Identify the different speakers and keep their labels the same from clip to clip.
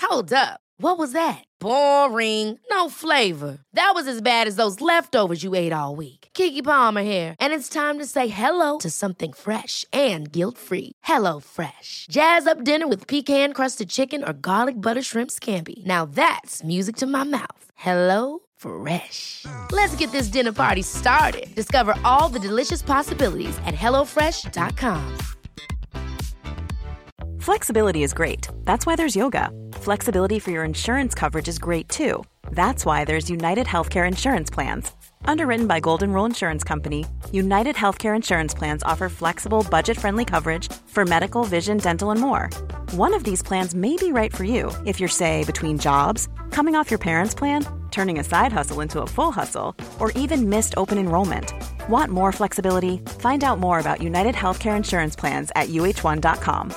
Speaker 1: Hold up. What was that? Boring. No flavor. That was as bad as those leftovers you ate all week. Keke Palmer here, and it's time to say hello to something fresh and guilt-free. Hello Fresh. Jazz up dinner with pecan-crusted chicken or garlic butter shrimp scampi. Now that's music to my mouth. Hello Fresh. Let's get this dinner party started. Discover all the delicious possibilities at hellofresh.com.
Speaker 2: Flexibility is great. That's why there's yoga. Flexibility for your insurance coverage is great too. That's why there's United Healthcare Insurance Plans. Underwritten by Golden Rule Insurance Company, United Healthcare Insurance Plans offer flexible, budget-friendly coverage for medical, vision, dental, and more. One of these plans may be right for you if you're, say, between jobs, coming off your parents' plan, turning a side hustle into a full hustle, or even missed open enrollment. Want more flexibility? Find out more about United Healthcare Insurance Plans at uh1.com.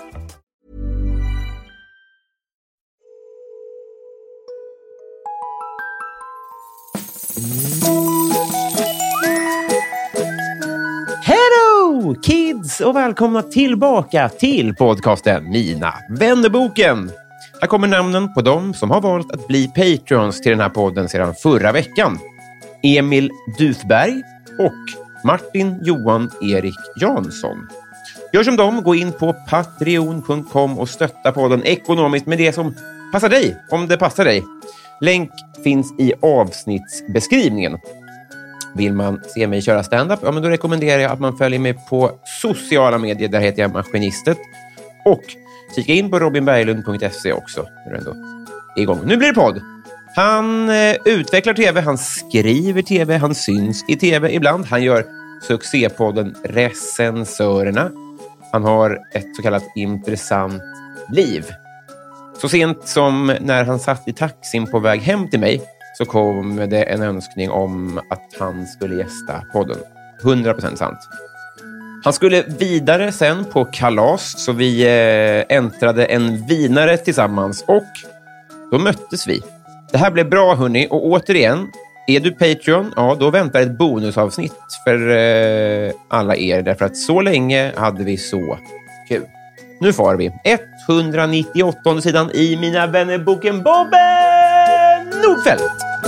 Speaker 3: Hello kids och välkomna tillbaka till podcasten Mina vännerboken. Här kommer namnen på dem som har valt att bli patrons till den här podden sedan förra veckan. Emil Duthberg och Martin Johan Erik Jansson. Gör som dem, gå in på patreon.com och stötta podden ekonomiskt med det som passar dig, om det passar dig. Länk finns i avsnittsbeskrivningen. Vill man se mig köra stand-up, ja, men då rekommenderar jag att man följer mig på sociala medier. Där heter jag Maskinistet. Och kika in på robinberglund.se också. Igång. Nu blir det podd. Han utvecklar tv, han skriver tv, han syns i tv ibland. Han gör succépodden Recensörerna. Han har ett så kallat intressant liv. Så sent som när han satt i taxin på väg hem till mig så kom det en önskning om att han skulle gästa podden. 100% sant. Han skulle vidare sen på kalas, så vi äntrade en vinare tillsammans och då möttes vi. Det här blev bra, hörni, och återigen, är du Patreon, ja, då väntar ett bonusavsnitt för alla er, därför att så länge hade vi så kul. Nu får vi 198 sidan i Mina vännerboken Bobben Nordfeldt.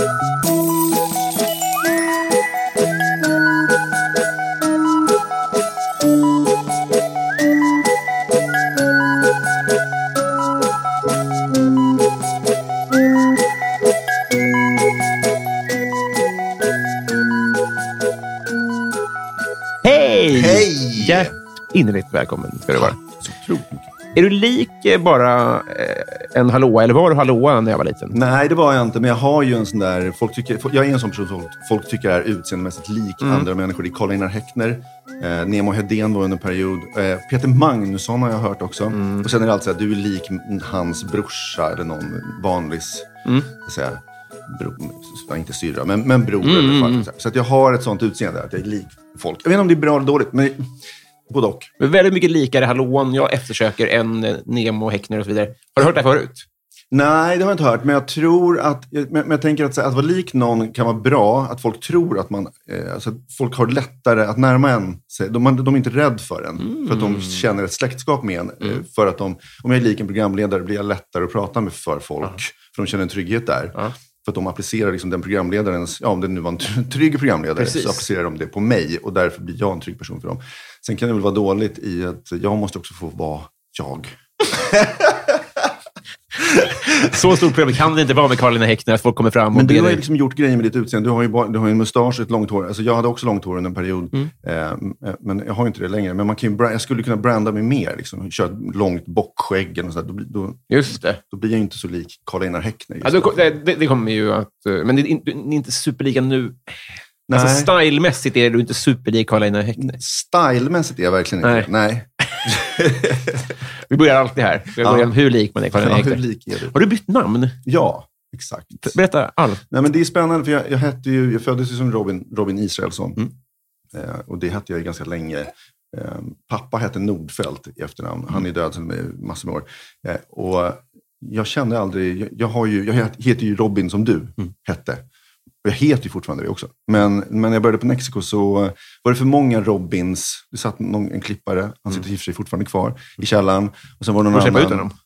Speaker 3: Hej!
Speaker 4: Hej!
Speaker 3: Innerligt välkommen ska du vara.
Speaker 4: Så otroligt mycket.
Speaker 3: Är du lik bara en hallåa, eller var du hallåa när jag var liten?
Speaker 4: Nej, det var jag inte, men jag har ju en sån där... Jag är en sån person som folk tycker är utseendemässigt lik andra människor. Det är Karl-Einar Häckner, Nemo Hedén var under en period. Peter Magnusson har jag hört också. Och sen är det alltid så att du är lik hans brorsa eller någon vanlig, säga, inte syrra, men bror eller far. Så att jag har ett sånt utseende att jag är lik folk. Jag vet inte om det är bra eller dåligt, men... både och.
Speaker 3: Men väldigt mycket likare hallåan jag eftersöker än Nemo, Häckner och så vidare. Har du hört det förut?
Speaker 4: Nej, det har jag inte hört. Men jag tror att... Men jag tänker att vara lik någon kan vara bra. Att folk tror att man... Alltså att folk har lättare att närma en. De är inte rädd för en. För att de känner ett släktskap med en. För att om jag är lik en programledare blir jag lättare att prata med för folk. För de känner en trygghet där. För att de applicerar liksom den programledarens... Ja, om det nu var en trygg programledare. Precis. Så applicerar de det på mig. Och därför blir jag en trygg person för dem. Sen kan det väl vara dåligt i att jag måste också få vara jag.
Speaker 3: Så stort problem kan det inte vara med Karl-Einar Häckner att folk kommer fram.
Speaker 4: Men du har ju liksom gjort grejer med ditt utseende. Du har ju en mustasch och ett långt hår. Alltså jag hade också långt hår under en period. Men jag har inte det längre. Men jag skulle kunna branda mig mer. Liksom. Köra ett långt bockskägg. Och så
Speaker 3: just det.
Speaker 4: Då blir jag inte så lik Karl-Einar Häckner.
Speaker 3: Ja, det kommer ju att... Men det är inte superlika nu... Alltså stylemässigt är du inte superlik Karl-Einar Häckner.
Speaker 4: Stylemässigt är jag verkligen inte. Nej.
Speaker 3: Vi börjar alltid här. Vi börjar hur lik man är Karl-Einar Häckner.
Speaker 4: Hur lik är du?
Speaker 3: Har du bytt namn?
Speaker 4: Ja, exakt.
Speaker 3: Berätta allt.
Speaker 4: Nej, men det är spännande för jag föddes ju som Robin Israelsson. Och det hette jag ganska länge. Pappa hette Nordfeldt i efternamn. Han är död sedan massor med år. Och jag kände aldrig... Jag heter ju Robin som du hette. Och jag heter ju fortfarande det också. Men när jag började på Mexiko så var det för många Robins. Det satt en klippare, han sitter i och för sig fortfarande kvar i källaren. Och sen var det någon annan.
Speaker 3: Ut honom?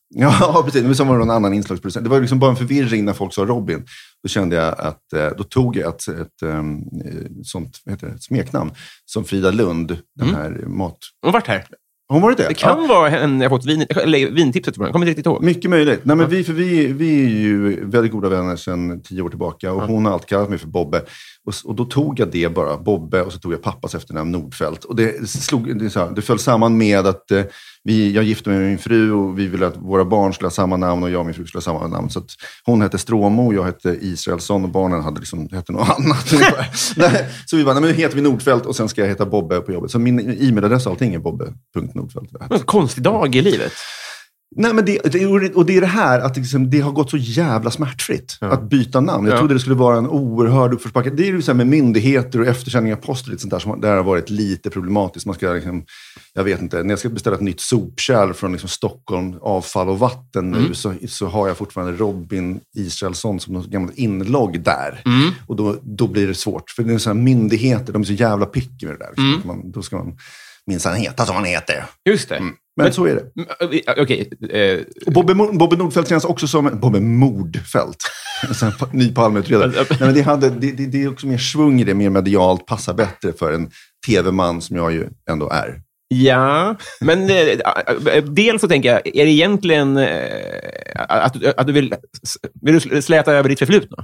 Speaker 4: Ja, precis. Men så var det någon annan inslagsproducent. Det var liksom bara en förvirring när folk sa Robin. Då kände jag att, då tog jag ett sånt, vad heter det, smeknamn. Som Frida Lund, den här mat...
Speaker 3: Hon har varit här.
Speaker 4: Hon var det?
Speaker 3: Det kan vara en jag fått vintipset. Jag kommer inte riktigt ihåg.
Speaker 4: Mycket möjligt. Nej, men vi är ju väldigt goda vänner sedan 10 år tillbaka. Och hon har alltid kallat mig för Bobbe. Och då tog jag det bara, Bobbe. Och så tog jag pappas efternamn Nordfeldt. Och det föll samman med att jag gifte mig med min fru. Och vi ville att våra barn skulle ha samma namn. Och jag och min fru skulle ha samma namn. Så att hon hette Stråmo och jag hette Israelsson. Och barnen hette något annat. Så vi bara, nej men nu heter vi Nordfeldt. Och sen ska jag heta Bobbe på jobbet. Så min e-mailadress och allting är Bobbe.Nordfeldt.
Speaker 3: En konstig dag i livet.
Speaker 4: Nej, men det är det här att det har gått så jävla smärtfritt att byta namn. Jag trodde det skulle vara en oerhörd uppförsbacke. Det är ju så här med myndigheter och efterkänning av post och lite sånt där som där har varit lite problematiskt. Man ska liksom, jag vet inte, när jag ska beställa ett nytt sopkärl från liksom Stockholm, avfall och vatten nu så har jag fortfarande Robin Israelsson som något gammalt inlogg där. Och då blir det svårt. För det är så här, myndigheter, de är så jävla picky med det där. Liksom. Då ska man minsann heta som han heter.
Speaker 3: Just det.
Speaker 4: Men så är det.
Speaker 3: Okej.
Speaker 4: Och Bobbe Nordfeldt känns också som Bobbe Mordfeldt. En ny Palmeutredare. Nej, men det är också mer svung i det, mer medialt, passar bättre för en tv-man som jag ju ändå är.
Speaker 3: Ja, men dels så tänker jag, är det egentligen att du vill du släta över ditt förflutna?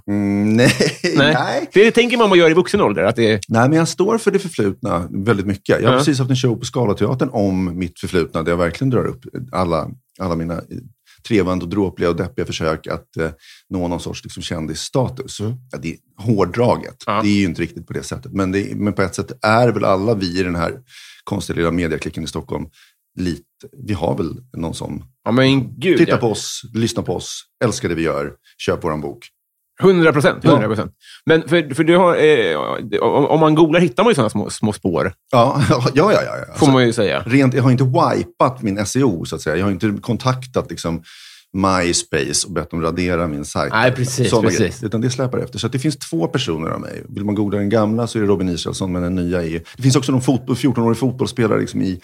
Speaker 3: Nej. Det tänker man gör i vuxen ålder. Att det...
Speaker 4: Nej, men jag står för det förflutna väldigt mycket. Jag har precis haft en show på Scalateatern om mitt förflutna där jag verkligen drar upp alla mina trevande och dråpliga och deppiga försök att nå någon sorts liksom, kändisstatus. Ja, det är hårdraget. Det är ju inte riktigt på det sättet. Men på ett sätt är väl alla vi i den här konstiga lilla mediaklicken i Stockholm lite, vi har väl någon som titta på oss, lyssna på oss, älskar det vi gör, köp våran bok.
Speaker 3: 100%. Men för du har, om man googlar hittar man ju sådana små spår.
Speaker 4: Ja.
Speaker 3: Får man ju säga.
Speaker 4: Jag har inte wipat min SEO så att säga. Jag har inte kontaktat liksom MySpace och bett dem radera min sajt.
Speaker 3: Nej, precis.
Speaker 4: Utan det släpar efter. Så att det finns 2 personer av mig. Vill man googla den gamla så är det Robin Israelsson, men den nya är... Det finns också någon 14-årig fotbollsspelare liksom i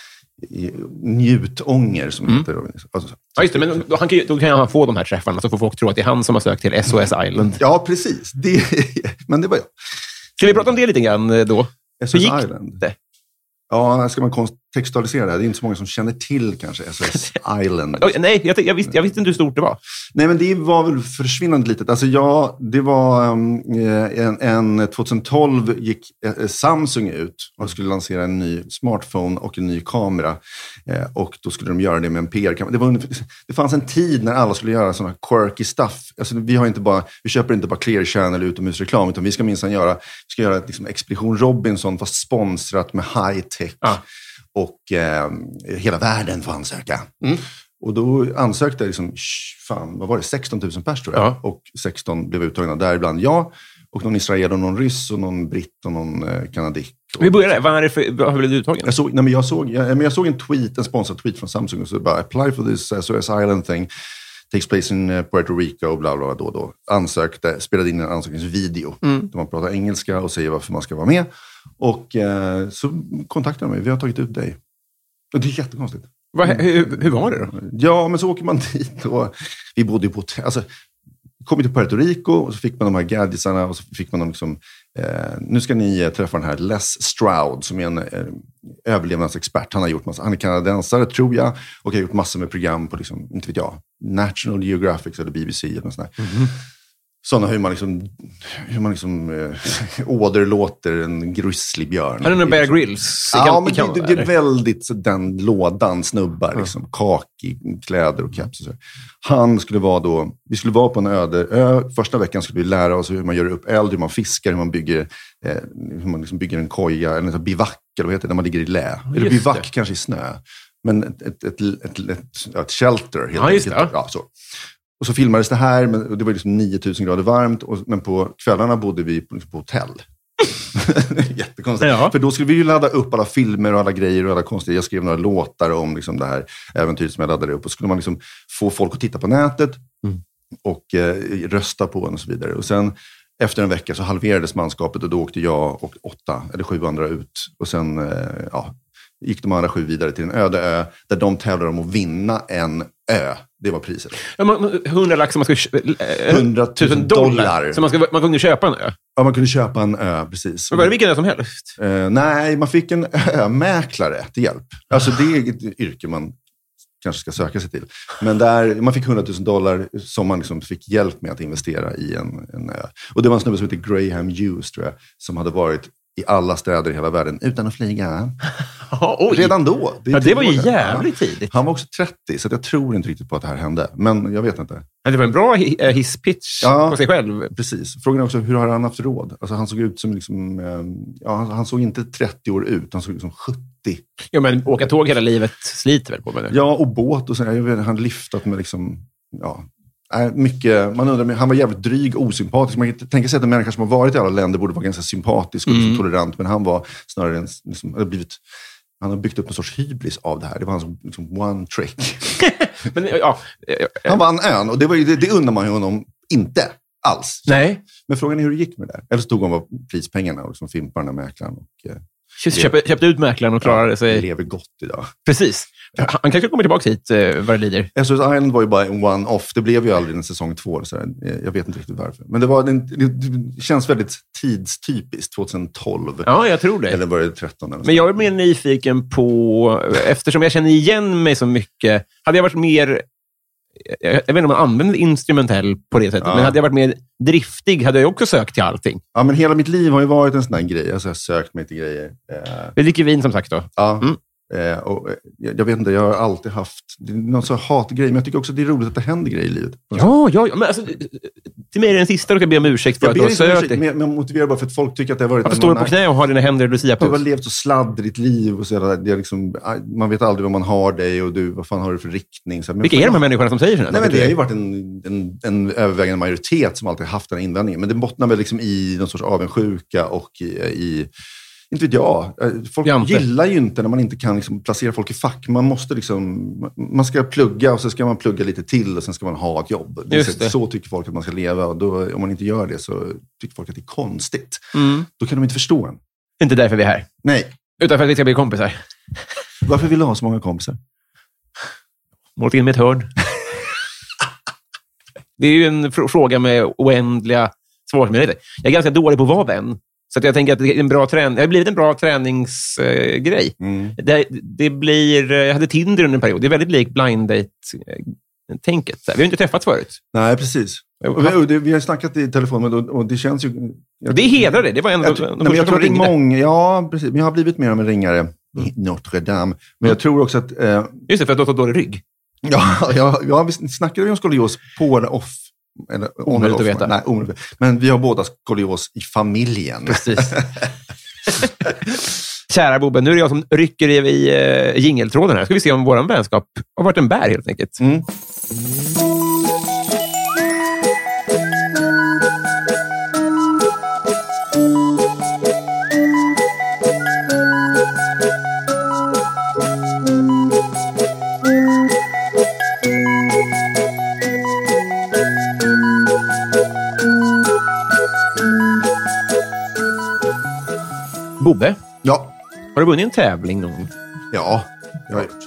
Speaker 4: Njutånger som heter Robin Israelsson.
Speaker 3: Ja, just det. Men då kan han få de här träffarna så får folk tro att det är han som har sökt till SOS Island.
Speaker 4: Ja, precis. Men det var jag.
Speaker 3: Ska vi prata om det lite grann då?
Speaker 4: SOS Island? Det? Ja, ska man kontextualisera det här? Det är inte så många som känner till kanske SOS Island.
Speaker 3: Nej, jag visste inte hur stort det var.
Speaker 4: Nej, men det var väl försvinnande litet. Alltså det var 2012 gick Samsung ut och skulle lansera en ny smartphone och en ny kamera. Och då skulle de göra det med en PR-kamera. Det fanns en tid när alla skulle göra sådana quirky stuff. Alltså vi köper inte bara Clear Channel utomhusreklam, utan vi ska minsann göra ett liksom Expedition Robinson fast sponsrat med high-tech. Och hela världen får ansöka. Och då ansökte liksom, vad var det? 16 000 pers tror jag. Och 16 blev uttagna däribland jag. Och någon israel och någon ryss och någon britt och någon kanadick.
Speaker 3: Vi börjar där. Vad blev du uttagen?
Speaker 4: Jag såg en sponsrad tweet från Samsung och så bara apply for this SOS Island thing. Takes place in Puerto Rico och bla bla då. Ansökte, spelade in en ansökningsvideo. Där man pratar engelska och säger varför man ska vara med. Och så kontaktade de mig. Vi har tagit ut dig. Och det är jättekonstigt.
Speaker 3: Hur var det då?
Speaker 4: Ja, men så åker man dit och vi bodde ju på hotell. Kom till Puerto Rico och så fick man de här gadgetsarna och så fick man dem liksom, nu ska ni träffa den här Les Stroud som är en överlevnadsexpert. Han är kanadensare tror jag och har gjort massor med program på liksom, inte vet jag, National Geographic eller BBC eller något sånt där. Sådana hur man liksom åderlåter en grizzlybjörn.
Speaker 3: Han är en Bear Grylls.
Speaker 4: Ja, men det är väldigt så den lådan snubbar liksom, kaki, kläder och caps och så. Vi skulle vara på en öde ö. Första veckan skulle vi lära oss hur man gör upp eld, hur man fiskar, hur man liksom bygger en koja eller en bivack eller vad heter det, när man ligger i lä. Eller bivack kanske i snö. Men ett shelter helt enkelt. Ja, så. Och så filmades det här, men det var liksom 9000 grader varmt. Men på kvällarna bodde vi på hotell. Jättekonstigt. Ja. För då skulle vi ju ladda upp alla filmer och alla grejer och alla konstiga. Jag skrev några låtar om liksom det här äventyret som jag laddade upp. Och skulle man liksom få folk att titta på nätet och rösta på och så vidare. Och sen efter en vecka så halverades manskapet och då åkte jag och 8 eller 7 andra ut. Och sen gick de andra 7 vidare till en öde ö där de tävlar om att vinna en ö. Det var priset.
Speaker 3: 100 lax som man ska...
Speaker 4: 100 000 dollar.
Speaker 3: Så man kunde köpa en ö?
Speaker 4: Ja, man kunde köpa en ö, precis.
Speaker 3: Men var det vilken ö som helst?
Speaker 4: Nej, man fick en ömäklare till hjälp. Alltså det är ett yrke man kanske ska söka sig till. Men där, man fick 100 000 dollar som man liksom fick hjälp med att investera i en ö. Och det var en snubbe som heter Graham Hughes, tror jag, som hade varit i alla städer i hela världen utan att flyga. Redan då.
Speaker 3: Det var ju jävligt tidigt.
Speaker 4: Han var också 30, så jag tror inte riktigt på att det här hände. Men jag vet inte.
Speaker 3: Men det var en bra hisspitch på sig själv.
Speaker 4: Precis. Frågan är också, hur har han haft råd? Alltså, han såg ut som liksom... han såg inte 30 år ut. Han såg ut som 70.
Speaker 3: Ja, men åka tåg hela livet sliter väl på med det? Ja,
Speaker 4: och båt och så. Jag vet, han lyftat med liksom... Ja... mycket, man undrar, han var jävligt dryg, osympatisk. Man kan tänka sig att en människa som har varit i alla länder borde vara ganska sympatisk och tolerant, men han var snarare han har byggt upp en sorts hybris av det här. Det var hans liksom one trick.
Speaker 3: Men,
Speaker 4: han vann ön, och det undrar man ju honom inte alls.
Speaker 3: Nej.
Speaker 4: Men frågan är hur det gick med det där. Eller så tog han prispengarna och liksom fimpade den här mäklaren och...
Speaker 3: Köpte ut mäklaren och klarade sig.
Speaker 4: Lever gott idag.
Speaker 3: Precis. Han kanske kommer tillbaka hit vad det lider.
Speaker 4: SOS Island var ju bara en one-off. Det blev ju aldrig en säsong 2. Så jag vet inte riktigt varför. Men det känns väldigt tidstypiskt. 2012.
Speaker 3: Ja, jag tror det.
Speaker 4: Eller var det 13? Eller
Speaker 3: men jag är mer nyfiken på... Eftersom jag känner igen mig så mycket. Hade jag varit mer... Jag vet inte om man använder instrumentell på det sättet. Ja. Men hade jag varit mer driftig hade jag också sökt till allting.
Speaker 4: Ja, men hela mitt liv har ju varit en sån här grej. Alltså jag har sökt mig till grejer.
Speaker 3: Vi dricker vin som sagt då.
Speaker 4: Ja. Och jag vet inte, jag har alltid haft någon sån hatgrej, men jag tycker också att det är roligt att det händer grejer i livet.
Speaker 3: Ja, men alltså, till mig är den sista du kan be om ursäkt för att du har sökt dig.
Speaker 4: Men jag motiverar bara för att folk tycker att det har varit...
Speaker 3: Varför står du på knä och har dina händer i Lucia-pose?
Speaker 4: Du har levt så sladdrigt liv och så det är liksom, man vet aldrig vad man har dig och du, vad fan har du för riktning. Så,
Speaker 3: vilka är de här människorna som säger sådär?
Speaker 4: Nej, men det har ju varit en övervägande majoritet som alltid haft den invändningen, men det bottnar väl liksom i någon sorts avundsjuka och i inte vet jag. Folk gillar ju inte när man inte kan liksom placera folk i fack. Man måste liksom... Man ska plugga och så ska man plugga lite till och sen ska man ha ett jobb. Så tycker folk att man ska leva. Och då, om man inte gör det så tycker folk att det är konstigt. Då kan de inte förstå en.
Speaker 3: Inte därför vi är här.
Speaker 4: Nej.
Speaker 3: Utan för att vi ska bli kompisar.
Speaker 4: Varför vill du ha så många kompisar?
Speaker 3: Målat in med ett hörn. Det är ju en fråga med oändliga svarsmöjligheter. Jag är ganska dålig på att vara vän. Så att jag tänker att det är en bra det har blivit en bra träningsgrej. Det blir... Jag hade Tinder under en period. Det är väldigt likt blind date-tänket. Vi har inte träffats förut.
Speaker 4: Nej, precis. Vi har snackat i telefon och det känns ju...
Speaker 3: Det hedrar det. Det var en
Speaker 4: jag tror det är många... Ja, precis. Men jag har blivit mer av en ringare i Notre Dame. Men jag tror också att...
Speaker 3: Just det, för att du har dålig rygg.
Speaker 4: Ja, vi snackade om skolios på eller off. Eller
Speaker 3: omöjligt att veta.
Speaker 4: Nej, omöjligt. Men vi har båda skolios i familjen.
Speaker 3: Precis. Kära Bobbe, nu är det jag som rycker i jingeltråden här. Ska vi se om våran vänskap har varit en bär helt enkelt. Bobbe?
Speaker 4: Ja.
Speaker 3: Har du vunnit en tävling någon gång?
Speaker 4: Ja, jag har gjort.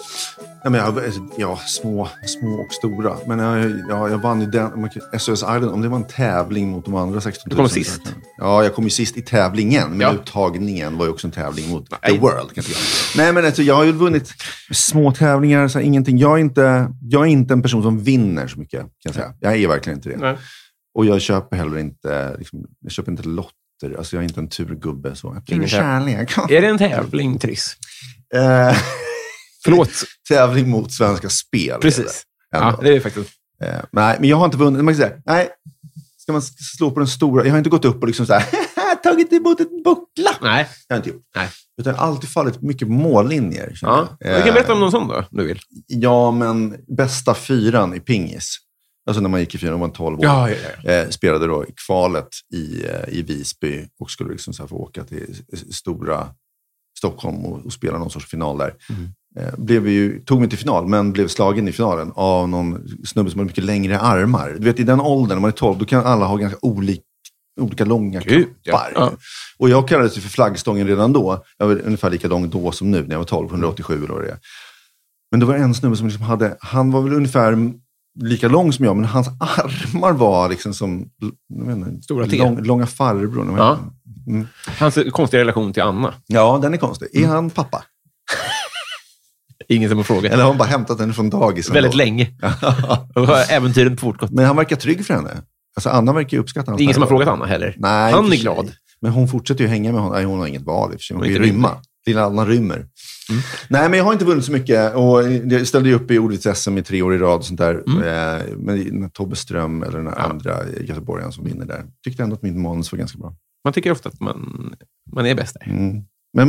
Speaker 4: Små och stora. Men jag vann ju den SOS Island, om det var en tävling mot de andra 16 000.
Speaker 3: Du kom sist?
Speaker 4: Ja, jag kom ju sist i tävlingen. Men uttagningen var ju också en tävling mot The World. Kan jag. Nej, men alltså, jag har ju vunnit små tävlingar. Så ingenting. Jag är inte en person som vinner så mycket, kan jag säga. Jag är verkligen inte det. Nej. Och jag köper heller inte, jag köper inte lotter. Alltså jag är inte en turgubbe. Så.
Speaker 3: Ingen kärlek. Är det en tävling, Triss?
Speaker 4: Förlåt. Tävling mot Svenska Spel.
Speaker 3: Precis. Det är faktiskt.
Speaker 4: Nej, men jag har inte vunnit. Man kan säga, nej, ska man slå på den stora? Jag har inte gått upp och liksom så här, tagit emot ett buckla.
Speaker 3: Nej.
Speaker 4: Jag har inte gjort. Nej. Utan jag har alltid fallit mycket mållinjer.
Speaker 3: Ja. Du kan berätta om någon sån då, du vill.
Speaker 4: Ja, men bästa 4 i pingis. Alltså när man gick i 4 och var 12 år. Spelade då i kvalet i Visby och skulle liksom så här få åka till stora Stockholm och spela någon sorts final där. Tog mig till final, men blev slagen i finalen av någon snubbe som har mycket längre armar. Du vet, i den åldern, när man är 12, då kan alla ha ganska olika långa kroppar. Ja. Och jag kallades för flaggstången redan då. Jag var ungefär lika lång då som nu när jag var 12, 187 eller vad det är. Men det var en snubbe som liksom han var väl ungefär lika lång som jag, men hans armar var liksom som
Speaker 3: stora T.
Speaker 4: Långa farbror.
Speaker 3: Ja. Hans konstiga relation till Anna.
Speaker 4: Ja, den är konstig. Är han pappa?
Speaker 3: Ingen som har frågat.
Speaker 4: Eller har han bara hämtat henne från dagis?
Speaker 3: Väldigt länge. Och har äventyren fortgått.
Speaker 4: Men han verkar trygg för henne. Alltså Anna verkar ju uppskatta hans.
Speaker 3: Ingen som har frågat Anna heller.
Speaker 4: Nej,
Speaker 3: han är glad.
Speaker 4: Men hon fortsätter ju hänga med honom. Nej, hon har inget val i och för sig. Hon vill rymma. Lilla Anna rymmer. Nej, men jag har inte vunnit så mycket. Och jag ställde ju upp i ordvits-SM i 3 år i rad och sånt där. Men Tobbe Ström eller den andra göteborgaren som vinner där. Tyckte ändå att mitt manus var ganska bra.
Speaker 3: Man tycker ofta att man är bäst där.
Speaker 4: Men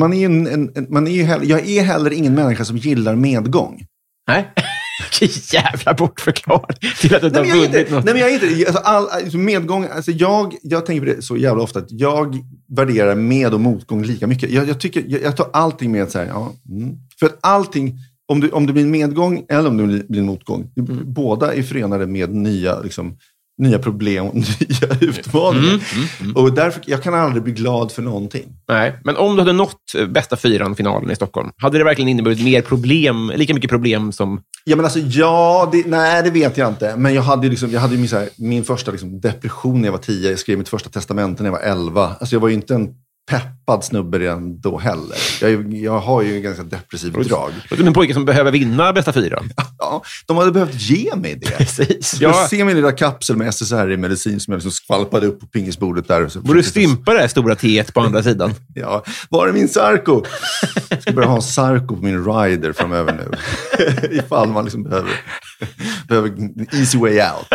Speaker 4: jag är heller ingen människa som gillar medgång.
Speaker 3: Nej. Jävla bortförklaring till att du inte har vunnit något.
Speaker 4: Nej, men jag är inte. Alltså, medgång, alltså jag tänker på det så jävla ofta att jag värderar med- och motgång lika mycket. Jag tar allting med så här, För att allting, om det blir en medgång eller om det blir en motgång, båda är förenade med nya problem och nya utmaningar. Och därför, jag kan aldrig bli glad för någonting.
Speaker 3: Nej, men om du hade nått bästa 4-finalen i Stockholm, hade det verkligen inneburit mer problem, lika mycket problem som...
Speaker 4: Ja, men alltså, det vet jag inte. Men jag hade ju min första depression när jag var 10. Jag skrev mitt första testamente när jag var 11. Alltså jag var ju inte en peppad snubbe redan då heller. Jag har ju en ganska depressiv drag.
Speaker 3: Du är en pojke som behöver vinna bästa 4.
Speaker 4: Ja, de hade behövt ge mig det.
Speaker 3: Precis.
Speaker 4: Jag ser min lilla kapsel med SSR i medicin som jag skvalpade upp på pingisbordet där.
Speaker 3: Borde du stympa det här stora T1 på andra sidan?
Speaker 4: Ja, var är min Sarko? Jag ska börja ha en Sarko på min rider framöver nu. Ifall man behöver easy way out.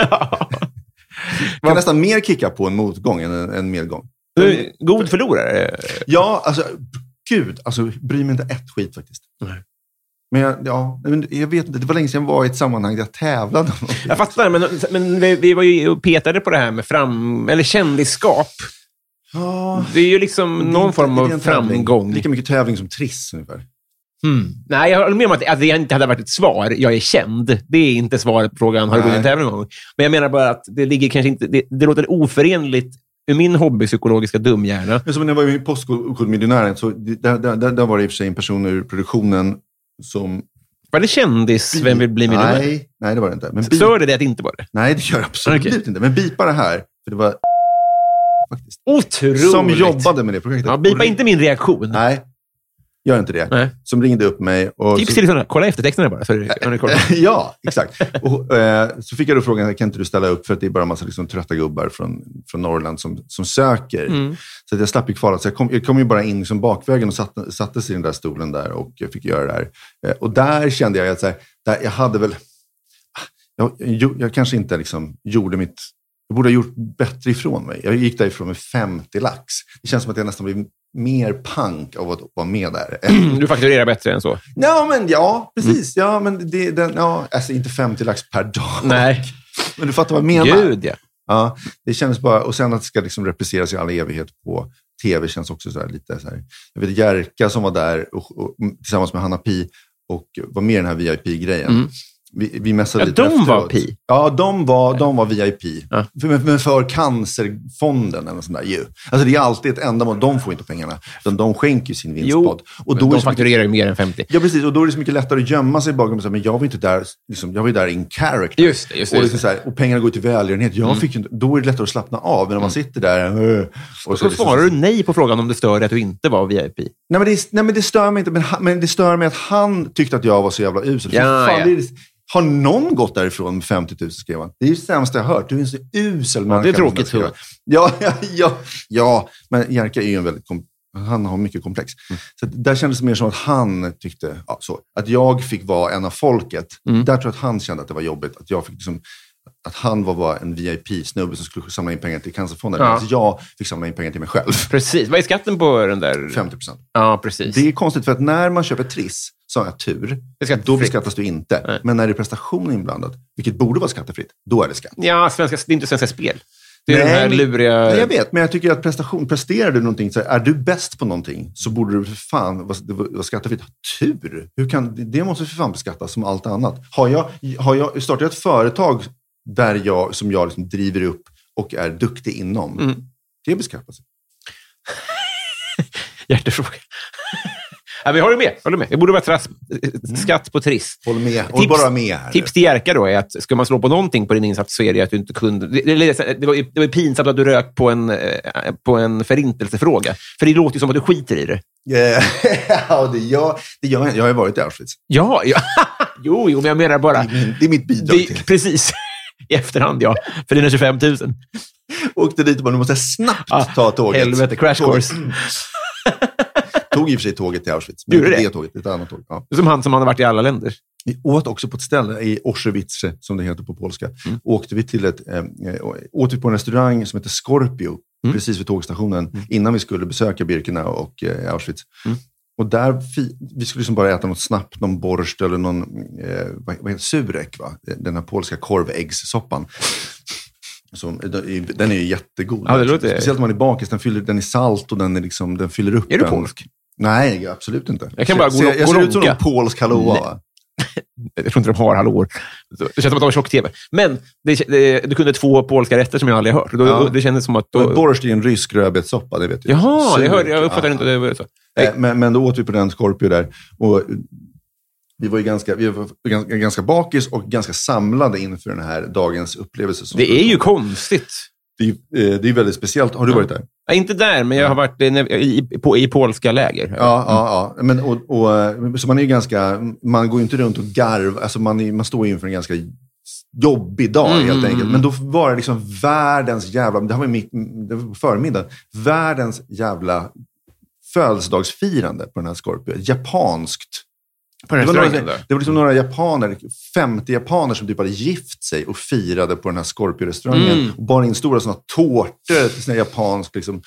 Speaker 4: Kan nästan mer kicka på en motgång än en medgång.
Speaker 3: God förlorare?
Speaker 4: Ja, alltså bryr mig inte ett skit faktiskt.
Speaker 3: Nej.
Speaker 4: Men jag vet inte, det var länge sedan jag var i ett sammanhang där jag tävlade.
Speaker 3: Jag fattar, men vi var ju och petade på det här med kändisskap.
Speaker 4: Ja,
Speaker 3: det är ju liksom någon form av framgång.
Speaker 4: Lika mycket tävling som triss ungefär.
Speaker 3: Nej, jag håller med om att det inte hade varit ett svar. Jag är känd. Det är inte svaret på frågan, har du vunnit en tävling någon gång? Men jag menar bara att det ligger kanske inte... Det låter oförenligt ur min hobbypsykologiska dumhjärna. Men
Speaker 4: som när jag var i Postkodmiljonären så där var det i och för sig en person ur produktionen som...
Speaker 3: Var det kändis? Vem vill bli miljonär?
Speaker 4: Nej, det var det inte. Men
Speaker 3: störde det att det inte var det?
Speaker 4: Nej, det gör absolut inte. Men bipa det här. För det var faktiskt.
Speaker 3: Otroligt.
Speaker 4: Som jobbade med det projektet.
Speaker 3: Ja, bipa inte min reaktion.
Speaker 4: Nej, gör inte det. Nej. Som ringde upp mig. Och
Speaker 3: tips till sådana. Kolla eftertexterna bara.
Speaker 4: Ja, exakt. Och så fick jag då frågan, kan inte du ställa upp för att det är bara en massa trötta gubbar från Norrland som söker. Så att jag slapp ju kvala. Så jag kom ju bara in bakvägen och satte sig i den där stolen där och jag fick göra det här. Och där kände jag att där jag hade väl... Jag kanske inte gjorde mitt... Jag borde ha gjort bättre ifrån mig. Jag gick därifrån med 50 lax. Det känns som att jag nästan blev mer punk av att vara med där.
Speaker 3: Du fakturerar bättre än så?
Speaker 4: Ja, precis. Ja, men alltså inte 50 lax per dag.
Speaker 3: Nej.
Speaker 4: Men du fattar vad jag menar.
Speaker 3: Gud, ja.
Speaker 4: Ja, det känns bara... Och sen att det ska represseras i all evighet på tv känns också lite så här... Jag vet Jerka som var där och tillsammans med Hanna Pi och var med i den här VIP-grejen. Vi mässade lite
Speaker 3: de
Speaker 4: efteråt.
Speaker 3: Var Pi.
Speaker 4: Ja, de var VIP. Ja. Men för cancerfonden eller sånt där ju. Alltså det är alltid ett ändamål. De får inte pengarna. De skänker ju sin vinstpodd. Och då
Speaker 3: de fakturerar ju mer än 50.
Speaker 4: Ja, precis. Och då är det så mycket lättare att gömma sig bakom. Men jag var inte där, jag var ju där in character.
Speaker 3: Just det.
Speaker 4: Så här, och pengarna går till välgörenhet. Då är det lättare att slappna av. Men om man sitter där...
Speaker 3: Och så svarar du nej på frågan om det stör att du inte var VIP.
Speaker 4: Nej, men det stör mig inte. Men det stör mig att han tyckte att jag var så jävla usel. Har någon gått därifrån med 50 000 skrev han? Det är ju sämsta jag hört. Du är en så usel människa.
Speaker 3: Det är tråkigt.
Speaker 4: Ja. Men Jerka är ju en väldigt... Han har mycket komplex. Så där kändes det mer som att han tyckte... att jag fick vara en av folket. Där tror jag att han kände att det var jobbigt. Att jag fick att han var bara en VIP-snubbe som skulle samla in pengar till cancerfonden. Ja. Alltså jag fick samla in pengar till mig själv.
Speaker 3: Precis. Vad är skatten på den där?
Speaker 4: 50%.
Speaker 3: Ja, precis.
Speaker 4: Det är konstigt för att när man köper triss så har jag tur. Då beskattas du inte. Nej. Men när det är prestation inblandad, vilket borde vara skattefritt, då är det skatt.
Speaker 3: Ja, det är inte Svenska Spel. Det är de här luriga...
Speaker 4: Nej, jag vet, men jag tycker att presterar du någonting, så är du bäst på någonting så borde du för fan vara skattefritt. Tur! Det måste för fan beskattas som allt annat. Har jag startat ett företag som jag driver upp och är duktig inom, det beskattas.
Speaker 3: Hjärtefråga. Ja, vi håller med. Det borde vara skatt på trist.
Speaker 4: Håller med. Håll bara med här.
Speaker 3: Tips till Jerka då är att ska man slå på någonting på din insats så är det att du inte kunde... Det var pinsamt att du rök på en förintelsefråga. För det låter ju som att du skiter i det.
Speaker 4: Ja, jag har ju varit i Auschwitz.
Speaker 3: Ja. Jo, men jag menar bara...
Speaker 4: Det är mitt bidrag till.
Speaker 3: Precis. I efterhand, ja. För dina 25 000.
Speaker 4: Åkte dit och bara, nu måste jag snabbt ta tåget.
Speaker 3: Helvete, crash course.
Speaker 4: Tog i och för sig tåget till Auschwitz. Men inte det tåget, ett annat tåg. Ja.
Speaker 3: Som han har varit i alla länder.
Speaker 4: Vi åt också på ett ställe i Auschwitz, som det heter på polska. Åkte vi till åt vi på en restaurang som heter Scorpio. Precis vid tågstationen. Innan vi skulle besöka Birkenau och Auschwitz. Och där, vi skulle liksom bara äta något snabbt, någon borst eller någon vad heter surek, va? Den här polska korväggssoppan. Den är ju jättegod.
Speaker 3: Ja, det låter...
Speaker 4: Speciellt om man är bakis, den är salt och den fyller upp.
Speaker 3: Är du polsk?
Speaker 4: Nej, absolut inte.
Speaker 3: Jag kan bara gå
Speaker 4: jag ser ut som en polsk hallåa.
Speaker 3: Jag tror inte de har hallår. Det känns som att de har tjock-tv. Men du kunde 2 polska rätter som jag aldrig har hört. Det kändes som att...
Speaker 4: Borst är en rysk rödbetssoppa, det vet jag.
Speaker 3: Jaha, jag uppfattar inte det. Så.
Speaker 4: Men då åt vi på den Scorpio där. Och vi var ganska bakis och ganska samlade inför den här dagens upplevelse.
Speaker 3: Det är ju konstigt.
Speaker 4: Det är väldigt speciellt. Har du varit där?
Speaker 3: Ja, inte där, men jag har varit i polska läger.
Speaker 4: Ja. Men, så man är ju ganska... Man går ju inte runt och garv. Alltså man står inför en ganska jobbig dag helt enkelt. Men då var det liksom världens jävla... Det här var förmiddag. Världens jävla födelsedagsfirande på den här Scorpio. Japanskt. Det var liksom några japaner, 50 japaner som typ hade gift sig och firade på den här Scorpio-restaurangen. Och bar in stora sådana tårtor, sån här japansk liksom,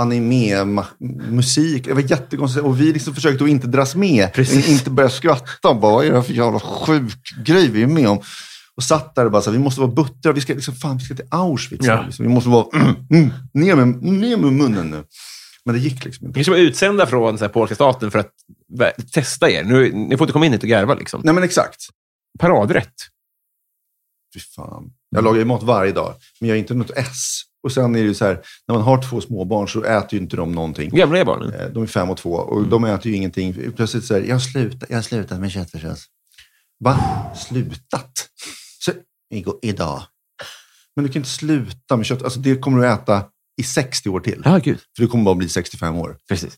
Speaker 4: anime-musik. Det var jättekonstigt. Och vi liksom försökte att inte dras med. Inte börja skratta. Bara, vad är det för jävla sjuk grej vi är med om? Och satt där och bara så här, vi måste vara buttra. Vi ska till Auschwitz. Ja. Liksom. Vi måste vara ner med munnen nu. Men det gick liksom inte.
Speaker 3: Ni som var utsända från så här, polska staten för att testa er. Ni får inte komma in hit och garva liksom.
Speaker 4: Nej, men exakt.
Speaker 3: Paradrätt.
Speaker 4: Fy fan. Jag lagar ju mat varje dag. Men jag är inte något S. Och sen är det ju så här, när man har 2 småbarn så äter ju inte de någonting.
Speaker 3: Hur gamla är barnen?
Speaker 4: De är 5 och 2. Och de äter ju ingenting. Plötsligt så här, jag har slutat med köttfärssås. Va? Slutat? Så, idag. Men du kan inte sluta med kött. Alltså det kommer du äta i 60 år till.
Speaker 3: Ja, gud.
Speaker 4: För du kommer bara bli 65 år.
Speaker 3: Precis.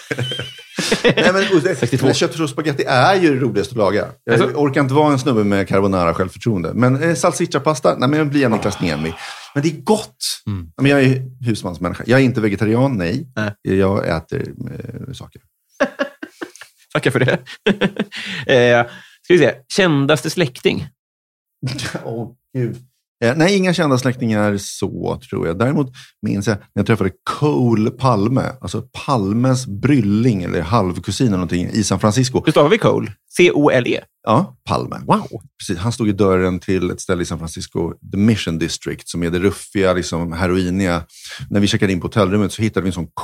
Speaker 4: Nej, men köttfärssås och spaghetti är ju det roligaste att laga. Jag orkar inte vara en snubbe med carbonara självförtroende. Men salsiccia-pasta, nej men jag blir en Niklas Niemi. Men det är gott. Men jag är husmansmänniska. Jag är inte vegetarian, nej. Jag äter saker.
Speaker 3: Tackar för det. Ska vi se. Kändaste släkting?
Speaker 4: Gud. Nej, inga kända släktingar så, tror jag. Däremot minns jag när jag träffade Cole Palme. Alltså Palmes brylling eller halvkusin eller någonting i San Francisco.
Speaker 3: Hur stavar vi Cole? C-O-L-E?
Speaker 4: Ja, Palme.
Speaker 3: Wow.
Speaker 4: Precis. Han stod i dörren till ett ställe i San Francisco, The Mission District, som är det ruffiga, liksom, heroiniga. När vi checkade in på hotellrummet så hittade vi en sån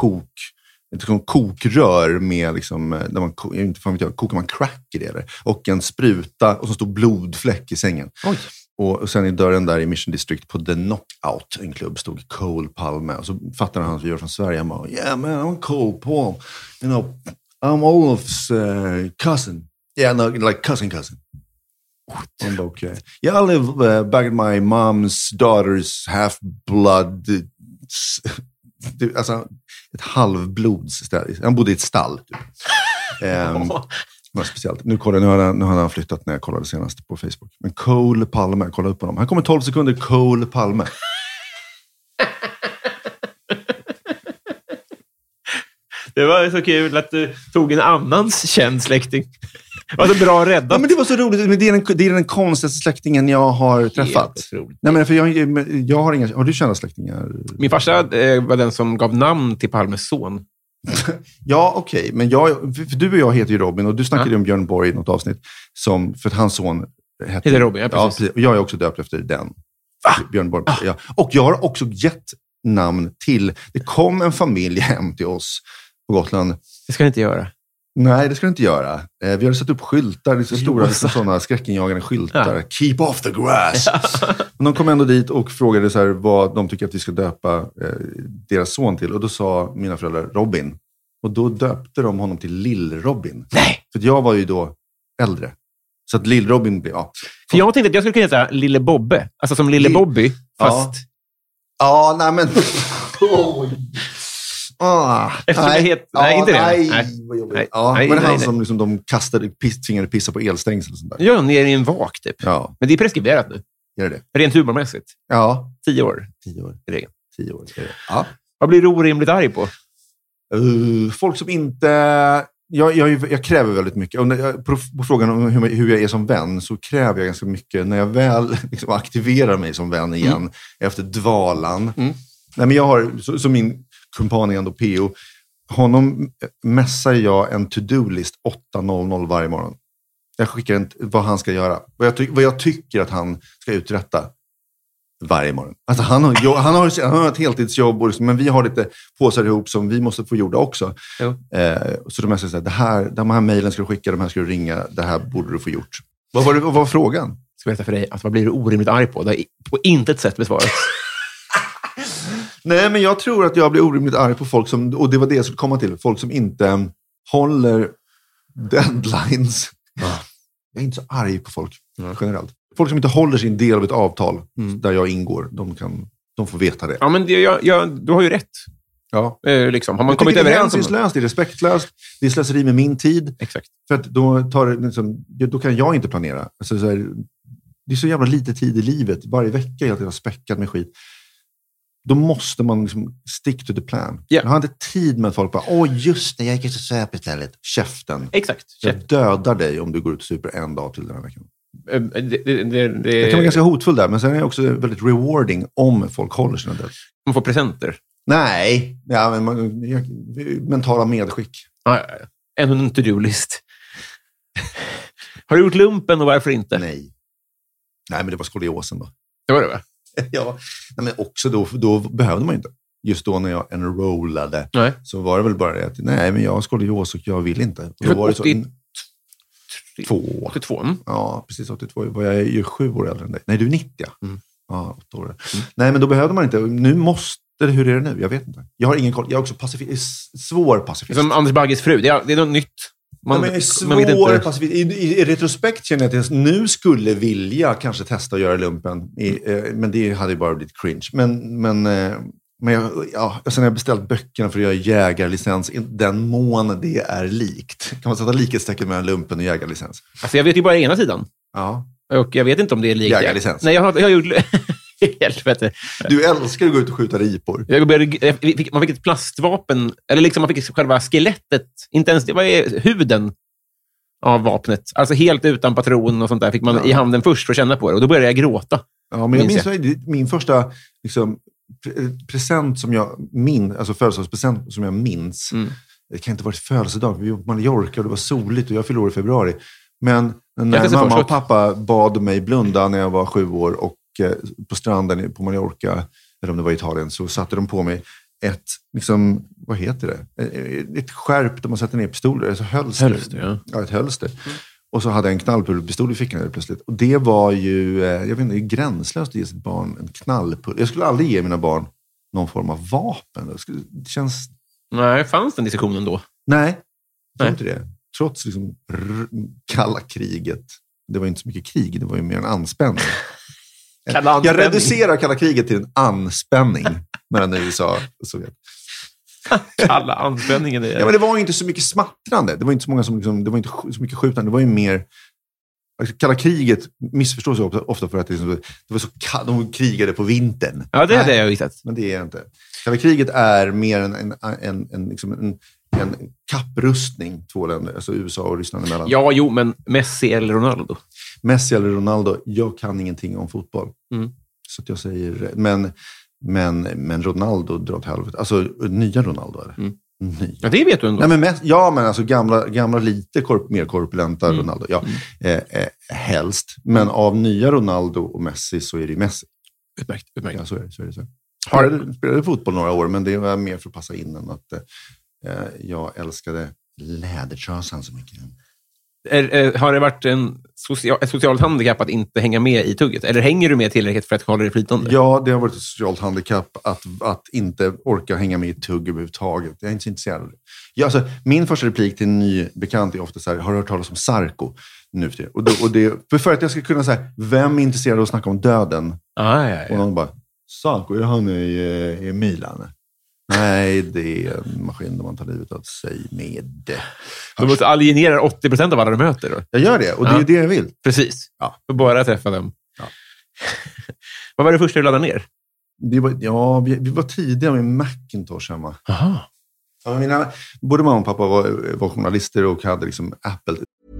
Speaker 4: kokrör med liksom, där man, jag inte fan vet jag, kokar man crack i det eller? Och en spruta och så stod blodfläck i sängen. Oj. Och sen i dörren där i Mission District på The Knockout, en klubb, stod Cole Palme. Och så fattade han att vi var från Sverige. Han bara, yeah man, I'm Cole Paul. You know, I'm Olof's cousin. Yeah, no, like cousin. I'm bara, okay. Yeah, I live back at my mom's daughter's half-blood... Alltså, ett halvblodsställ. Han bodde i ett stall. Typ. Det var speciellt. Nu hade han flyttat när jag kollade senast på Facebook. Men Cole Palme, kolla upp på honom. Han kommer 12 sekunder, Cole Palme.
Speaker 3: Det var så kul att du tog en annans känd släkting. Det var så bra räddat.
Speaker 4: Ja, men det var så roligt. Men det är den konstigaste släktingen jag har träffat. Nej, men för jag har inga... Har du kända släktingar?
Speaker 3: Min farsa var den som gav namn till Palmes son.
Speaker 4: Ja, okej. Men för du och jag heter ju Robin och du snackade om Björn Borg i något avsnitt för att hans son
Speaker 3: heter Robin. Ja, precis.
Speaker 4: Ja, och jag är också döpt efter den. Björn Borg. Ja. Och jag har också gett namn till... Det kom en familj hem till oss på Gotland.
Speaker 3: Det ska jag inte göra.
Speaker 4: Nej, det ska du inte göra. Vi hade satt upp skyltar, det är så stora sådana skräckinjagande skyltar. Ja. Keep off the grass. Men de kom ändå dit och frågade så här, vad de tycker att vi ska döpa deras son till. Och då sa mina föräldrar Robin. Och då döpte de honom till Lill-Robin.
Speaker 3: Nej!
Speaker 4: För jag var ju då äldre. Så att Lill-Robin blev... Ja.
Speaker 3: För jag tänkte att jag skulle kunna heta Lille Bobbe. Alltså som Lille Bobby, fast...
Speaker 4: Ja, nej men...
Speaker 3: Eftersom jag heter... Nej, inte det.
Speaker 4: Nej, vad jobbigt.
Speaker 3: Nej,
Speaker 4: Ja,
Speaker 3: nej,
Speaker 4: men han
Speaker 3: nej.
Speaker 4: som liksom, de tvingade pissa på elstängsel och sånt där.
Speaker 3: Ja, ner i en vak typ.
Speaker 4: Ja,
Speaker 3: Men det är preskriberat nu.
Speaker 4: gör det.
Speaker 3: Rent humormässigt.
Speaker 4: Ja,
Speaker 3: 10 år.
Speaker 4: 10 år.
Speaker 3: I regeln.
Speaker 4: 10 år. Är det. Ja.
Speaker 3: Vad blir du orimligt arg på?
Speaker 4: Folk som inte... Jag kräver väldigt mycket. På frågan om hur jag är som vän så kräver jag ganska mycket när jag väl liksom aktiverar mig som vän igen efter dvalan. Nej, men jag har, så min kumpan ändå P.O. Honom mässar jag en to-do-list 8:00 varje morgon. Jag skickar vad han ska göra. Vad jag tycker att han ska uträtta varje morgon. Alltså han har ett heltidsjobb, och liksom, men vi har lite påsar ihop som vi måste få gjorda också. Så de säger så här, de här mejlen ska du skicka, de här ska du ringa, det här borde du få gjort. Vad var frågan?
Speaker 3: Ska jag berätta för dig att vad blir du orimligt arg på? Det är på intet sätt besvarat.
Speaker 4: Nej, men jag tror att jag blir orimligt arg på folk som, och det var det jag skulle komma till, folk som inte håller deadlines. Jag är inte så arg på folk generellt. Folk som inte håller sin del av ett avtal där jag ingår, de får veta det.
Speaker 3: Ja, men du har ju rätt.
Speaker 4: Ja.
Speaker 3: Liksom. Har man
Speaker 4: Jag
Speaker 3: kommit
Speaker 4: tycker det är
Speaker 3: överens om
Speaker 4: hänsynslöst, det är respektlöst, det är slöseri med min tid.
Speaker 3: Exakt.
Speaker 4: För att då kan jag inte planera. Alltså, det är så jävla lite tid i livet. Varje vecka är jag späckad med skit. Då måste man liksom stick to the plan.
Speaker 3: Yeah.
Speaker 4: Jag har inte tid med att folk bara, just det, jag gick ut och söp istället. Käften.
Speaker 3: Exakt.
Speaker 4: Jag dödar dig om du går ut och super en dag till den här veckan.
Speaker 3: Det
Speaker 4: Jag kan vara ganska hotfull där, men sen är det också väldigt rewarding om folk håller sina död.
Speaker 3: Man får presenter.
Speaker 4: Nej, mentala medskick.
Speaker 3: En to-do-list. Har du gjort lumpen och varför inte?
Speaker 4: Nej, men det var skoliosen då.
Speaker 3: Det var det, va?
Speaker 4: Ja, men också då behövde man inte. Just då när jag enrollade så var det väl bara det att men jag har skolios och jag vill inte. Och då var det så
Speaker 3: 82.
Speaker 4: Ja, precis 82. Jag är ju 7 år äldre än dig. Nej, du är 90. Ja, 8 år. Nej, men då behövde man inte. Nu måste det. Hur är det nu? Jag vet inte. Jag har ingen koll. Jag är också svår pacifist.
Speaker 3: Som Anders Bagges fru. Det är något nytt.
Speaker 4: Men är svår pacifist. I retrospekt känner jag att jag nu skulle vilja kanske testa att göra lumpen. Men det hade ju bara blivit cringe. Men sen har jag beställt böckerna för att göra jägarlicens. Den mån det är likt. Kan man sätta likhetstecken mellan lumpen och jägarlicens?
Speaker 3: Alltså jag vet ju bara ena sidan.
Speaker 4: Ja.
Speaker 3: Och jag vet inte om det är likt.
Speaker 4: Jägarlicens.
Speaker 3: Nej, jag har gjort... Helvete.
Speaker 4: Du älskar att gå ut och skjuta ripor.
Speaker 3: Man fick ett plastvapen, eller liksom man fick själva skelettet, inte ens det var huden av vapnet. Alltså helt utan patron och sånt där fick man i handen först för att känna på det. Och då började jag gråta. Ja, men jag minns
Speaker 4: min första liksom, present som jag minns, alltså födelsedagspresent som jag minns. Det kan inte ha varit födelsedag, vi var på Mallorca och det var soligt och jag fyllde år i februari. Men när mamma och pappa bad mig blunda när jag var 7 år och på stranden på Mallorca, eller om det var Italien, så satte de på mig ett, liksom, vad heter det? Ett skärp där man sätter ner pistoler, alltså hölster. Ja, ett hölster. Och så hade jag en knallpulverpistol i fickan plötsligt. Och det var ju, jag vet inte, gränslöst att ge sitt barn en knallpulver. Jag skulle aldrig ge mina barn någon form av vapen. Det känns...
Speaker 3: Nej, fanns den diskussionen då?
Speaker 4: Nej, jag tror inte det. Trots liksom kalla kriget. Det var inte så mycket krig, det var ju mer en anspänning. Jag reducerar kalla kriget till en anspänning mellan USA och Sovjet.
Speaker 3: Kalla anspänningen är...
Speaker 4: Ja, men det var ju inte så mycket smattrande. Det var inte så många som liksom, det var inte så mycket skjutande. Det var ju mer... Kalla kriget missförstås ofta för att det var så kallt. De krigade på vintern.
Speaker 3: Ja, det hade jag visat.
Speaker 4: Men det är inte. Kalla kriget är mer en kapprustning, 2 länder, alltså USA och Ryssland emellan.
Speaker 3: Ja, jo, men Messi eller Ronaldo?
Speaker 4: Messi eller Ronaldo, jag kan ingenting om fotboll. Så att jag säger, men Ronaldo drar åt helvete. Alltså, nya Ronaldo är det.
Speaker 3: Ja, det vet du ändå.
Speaker 4: Nej, men alltså gamla lite mer korpulenta Ronaldo. Ja, helst. Men av nya Ronaldo och Messi så är det Messi.
Speaker 3: Utmärkt.
Speaker 4: Ja, så är det. Spelade fotboll några år, men det var mer för att passa in än att jag älskade lädertrasan så mycket.
Speaker 3: Har det varit ett socialt handikapp att inte hänga med i tugget? Eller hänger du med tillräckligt för att hålla dig flytande?
Speaker 4: Ja, det har varit ett socialt handikapp att inte orka hänga med i tugg överhuvudtaget. Jag är inte så intresserad. Ja, alltså, min första replik till en ny bekant är ofta så här, har du hört talas om Sarko? Nu för det. För att jag ska kunna säga, vem är intresserad av att snacka om döden? Ja. Och någon bara, Sarko, är han i Milan? Nej, det är en maskin där man tar livet av sig med det.
Speaker 3: Du måste alienera 80% av alla du möter då?
Speaker 4: Jag gör det, och det är det jag vill.
Speaker 3: Precis,
Speaker 4: ja.
Speaker 3: För bara träffa dem.
Speaker 4: Ja.
Speaker 3: Vad var det första du laddade ner?
Speaker 4: Vi var tidiga med Macintosh hemma.
Speaker 3: Aha.
Speaker 4: Ja, både mamma och pappa var journalister och hade liksom Apple.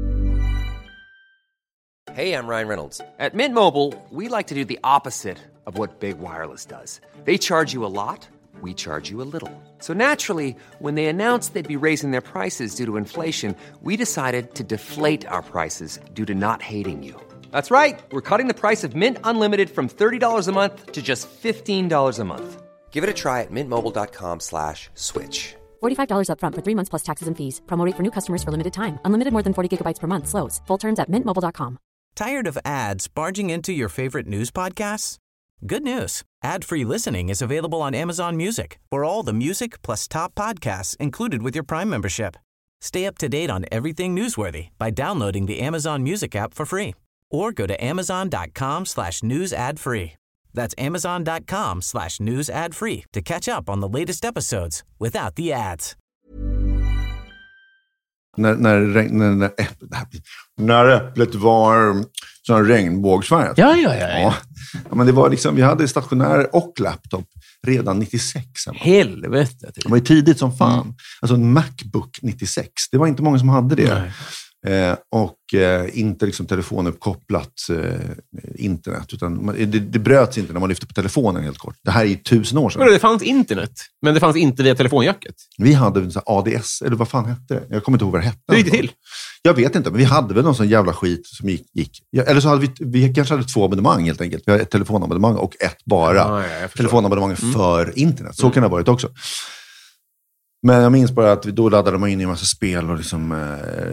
Speaker 5: Hey, I'm Ryan Reynolds. At Mint Mobile, we like to do the opposite of what Big Wireless does. They charge you a lot. We charge you a little. So naturally, when they announced they'd be raising their prices due to inflation, we decided to deflate our prices due to not hating you. That's right. We're cutting the price of Mint Unlimited from $30 a month to just $15 a month. Give it a try at mintmobile.com/switch.
Speaker 6: $45 up front for 3 months plus taxes and fees. Promo rate for new customers for limited time. Unlimited more than 40 gigabytes per month. Slows full terms at mintmobile.com.
Speaker 7: Tired of ads barging into your favorite news podcasts? Good news. Ad-free listening is available on Amazon Music for all the music plus top podcasts included with your Prime membership. Stay up to date on everything newsworthy by downloading the Amazon Music app for free or go to amazon.com/news ad free. That's amazon.com/news ad free to catch up on the latest episodes without the ads.
Speaker 4: När äpplet var sån regnbågsfärgat.
Speaker 3: Ja.
Speaker 4: Men det var liksom, vi hade stationär och laptop redan 96.
Speaker 3: Helvete.
Speaker 4: Det var ju tidigt som fan. Alltså en Macbook 96. Det var inte många som hade det. Inte liksom telefonuppkopplat internet, utan det bröts inte när man lyfte på telefonen helt kort. Det här är ju 1000 år sedan.
Speaker 3: Men det fanns internet, men det fanns inte via telefonjacket.
Speaker 4: Vi hade en sån ADS, eller vad fan hette det? Jag kommer inte ihåg vad det hette.
Speaker 3: Hur gick det till?
Speaker 4: Jag vet inte, men vi hade väl någon sån jävla skit som gick. Eller så hade vi kanske hade 2 abonnemang helt enkelt. Vi hade ett telefonabonnemang och ett bara telefonabonnemang för internet. Så kan det ha varit också. Men jag minns bara att då laddade man in i en massa spel och liksom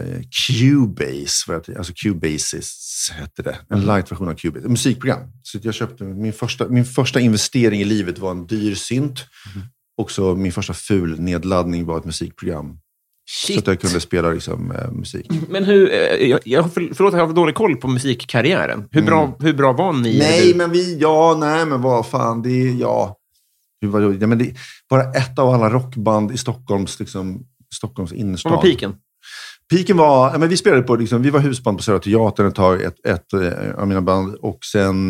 Speaker 4: Cubase, alltså Cubasis hette det. En light-version av Cubase, ett musikprogram. Så jag köpte min första investering i livet var en dyr synt. Och så min första ful nedladdning var ett musikprogram. Shit. Så att jag kunde spela liksom, musik.
Speaker 3: Men hur, förlåt, jag har dålig koll på musikkarriären. Hur bra var ni?
Speaker 4: Men vad fan, det är, men det bara ett av alla rockband i Stockholms innerstad.
Speaker 3: Vad var piken?
Speaker 4: Piken var, men vi spelade på, liksom, vi var husband på Södra Teatern ett tag, ett av mina band. Och sen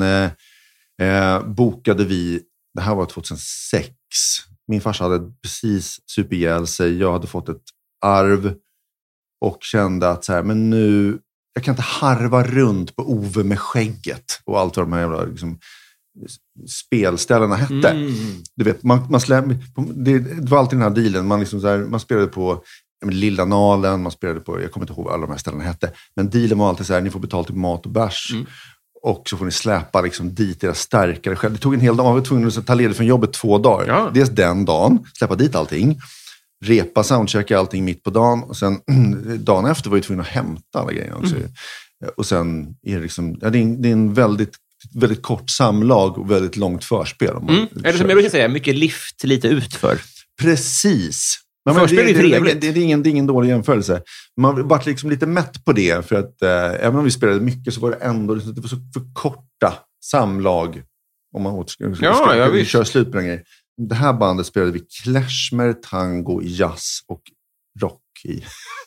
Speaker 4: bokade vi, det här var 2006. Min farsa hade precis superihjäl sig. Jag hade fått ett arv och kände att så här, men nu, jag kan inte harva runt på Ove med skägget och allt vad de här jävla liksom, spelställena hette. Du vet, det var alltid den här dealen. Man, liksom så här, man spelade på Lilla Nalen, man spelade på, jag kommer inte ihåg vad alla de här ställena hette, men dealen var alltid så här, ni får betalt till mat och bärs. Och så får ni släpa liksom dit era stärkare själv. Det tog en hel dag, man var tvungen att ta ledigt från jobbet 2 dagar. Ja. Dels den dagen, släppa dit allting, repa, soundchecka allting mitt på dagen, och sen dagen efter var jag tvungen att hämta alla grejer också. Och sen är det liksom, det är en väldigt kort samlag och väldigt långt förspel.
Speaker 3: Eller som jag brukar säga, mycket lift, lite utför.
Speaker 4: Precis.
Speaker 3: Förspel är trevligt.
Speaker 4: Det är ingen dålig jämförelse. Man var liksom lite mätt på det, för att även om vi spelade mycket så var det ändå det var så för korta samlag om man vi kör slut på den grejen. Det här bandet spelade vi klezmer, tango, jazz och rock i.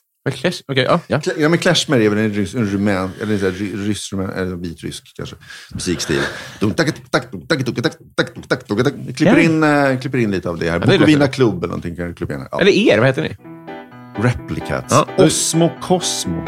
Speaker 4: Men klezmer är väl en rumän eller en rysk eller vitrysk kanske musikstil. Klipper in lite av det här. Bukovina Club eller någonting kan klippa in.
Speaker 3: Ja. Eller vad heter ni?
Speaker 4: Replicats. Ja. Osmo Cosmo.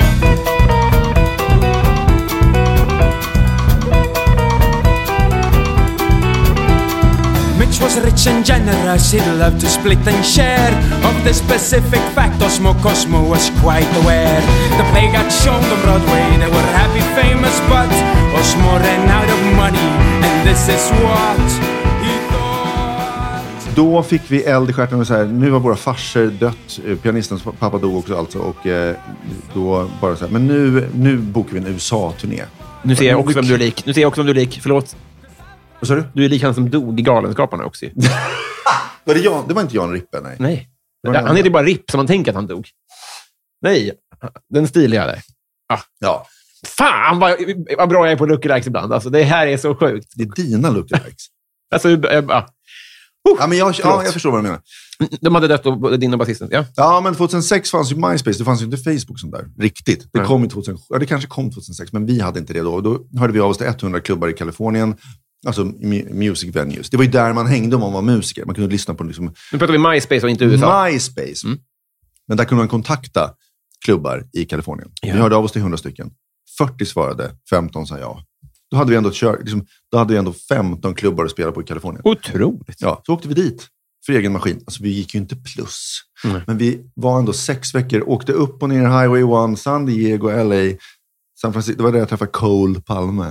Speaker 8: Mitch was rich and generous, he'd love to split and share. Of the specific fact, Osmo Cosmo was quite aware. The play got shown on Broadway, they were happy, famous, but Osmo ran out of money, and this is what he thought.
Speaker 4: då fick vi eld i stjärten och så här, nu har våra farsor dött, pianistens pappa dog också alltså, och då bara så här, men nu bokar vi en USA-turné.
Speaker 3: Nu ser jag också vem du är lik. Förlåt.
Speaker 4: Vad sa du?
Speaker 3: Du är lik han som dog i Galenskaparna också.
Speaker 4: Var det Jan? Det var inte Jan Rippe, nej.
Speaker 3: Han heter bara Ripp, som man tänker att han dog. Nej, den stiliga där.
Speaker 4: Ja.
Speaker 3: Fan vad bra jag är på lookalikes ibland. Alltså, det här är så sjukt.
Speaker 4: Det är dina lookalikes.
Speaker 3: Alltså,
Speaker 4: men jag förstår vad du menar.
Speaker 3: De hade dött och din och basisten, ja.
Speaker 4: Ja, men 2006 fanns ju MySpace. Det fanns ju inte Facebook sånt där. Riktigt. Det kom i 2007. Ja, det kanske kom 2006, men vi hade inte det då. Då hörde vi av oss till 100 klubbar i Kalifornien. Alltså music venues. Det var ju där man hängde om man var musiker. Man kunde lyssna på liksom...
Speaker 3: Nu pratar vi MySpace och inte USA.
Speaker 4: MySpace. Men där kunde man kontakta klubbar i Kalifornien.
Speaker 3: Ja.
Speaker 4: Vi hörde av oss till 100 stycken. 40 svarade, 15 sa ja. Då hade vi ändå 15 klubbar att spela på i Kalifornien.
Speaker 3: Otroligt.
Speaker 4: Ja, så åkte vi dit för egen maskin. Alltså vi gick ju inte plus. Men vi var ändå 6 veckor. Åkte upp och ner Highway 1, San Diego, LA, San Francisco. Det var där jag träffade Cole Palme.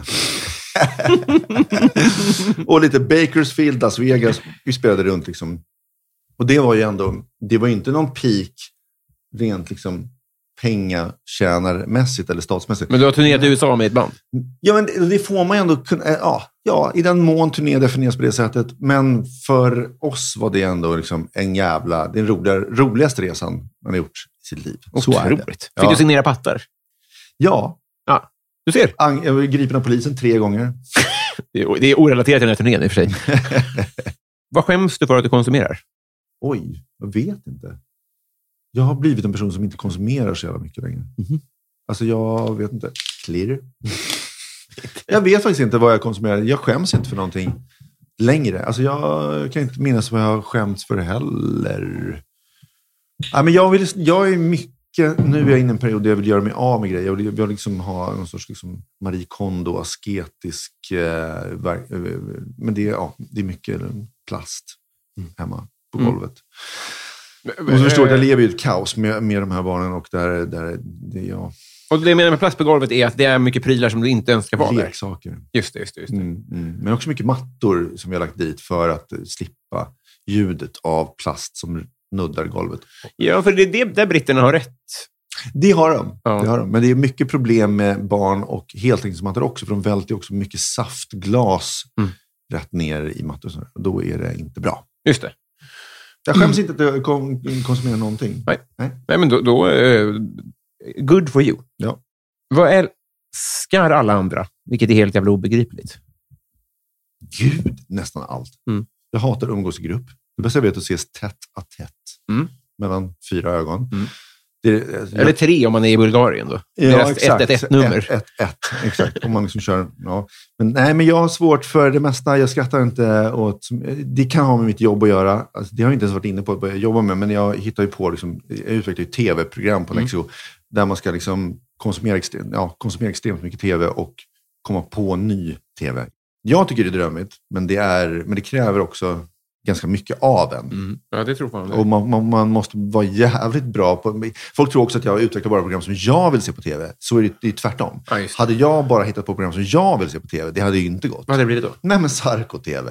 Speaker 4: Och lite Bakersfield, Las Vegas. Vi spelade runt liksom. Och det var ju ändå, det var ju inte någon peak rent liksom pengatjänarmässigt eller statsmässigt.
Speaker 3: Men du har turnerat i USA med ett band?
Speaker 4: Ja, men det får man ju ändå kunna, ja, i den mån turné definieras på det sättet. Men för oss var det ändå liksom den roligaste resan man har gjort i sitt liv. Så är det.
Speaker 3: Fick du signera pattar?
Speaker 4: Ja.
Speaker 3: Du ser.
Speaker 4: Jag var gripen av polisen 3 gånger.
Speaker 3: Det är orelaterat till den här turnén i och för sig. Vad skäms du för att du konsumerar?
Speaker 4: Oj, jag vet inte. Jag har blivit en person som inte konsumerar så jävla mycket längre. Alltså jag vet inte. Clear. Jag vet faktiskt inte vad jag konsumerar. Jag skäms inte för någonting längre. Alltså jag kan inte minnas vad jag har skämts för heller. Ja, men jag är mycket... Nu är jag inne i en period där jag vill göra mig av med grejer. Jag vill liksom ha någon sorts liksom Marie Kondo asketisk... men det är mycket plast hemma på golvet. Och så förstår jag, jag lever ju ett kaos med de här barnen och där det ja.
Speaker 3: Och det jag menar med plast på golvet är att det är mycket prylar som du inte önskar vara där.
Speaker 4: Leksaker.
Speaker 3: Just det.
Speaker 4: Men också mycket mattor som jag har lagt dit för att slippa ljudet av plast som nuddar golvet.
Speaker 3: Ja, för det är där britterna har rätt.
Speaker 4: Det har de. Ja. Det har de. Men det är mycket problem med barn och heltäckningsmattor också, för de välter också mycket saftglas rätt ner i mattor. Då är det inte bra.
Speaker 3: Just det.
Speaker 4: Jag skäms inte att jag konsumerar någonting.
Speaker 3: Nej, men då good for you.
Speaker 4: Ja.
Speaker 3: Vad älskar alla andra? Vilket är helt jävla obegripligt.
Speaker 4: Gud, nästan allt. Jag hatar att umgås i grupp. Det bästa jag vet är att ses tätt att tätt. Mellan 4 ögon.
Speaker 3: Eller 3 om man är i Bulgarien då.
Speaker 4: Ja, exakt.
Speaker 3: 1-1-nummer.
Speaker 4: 1-1, exakt. Om man liksom kör, ja. Men jag har svårt för det mesta. Jag skrattar inte åt... Det kan ha med mitt jobb att göra. Alltså, det har jag inte ens varit inne på att börja jobba med. Men jag hittar ju på... Liksom, jag utvecklar ju tv-program på Nexo. Där man ska liksom konsumera extremt mycket tv och komma på ny tv. Jag tycker det är drömmigt. Men det kräver också ganska mycket av en.
Speaker 3: Ja, det tror man.
Speaker 4: Och man måste vara jävligt bra på... Folk tror också att jag utvecklar bara program som jag vill se på tv. Så är det tvärtom.
Speaker 3: Ja,
Speaker 4: hade jag bara hittat på program som jag vill se på tv, det hade ju inte gått.
Speaker 3: Vad hade det blivit då?
Speaker 4: Nej, men Sarko-tv.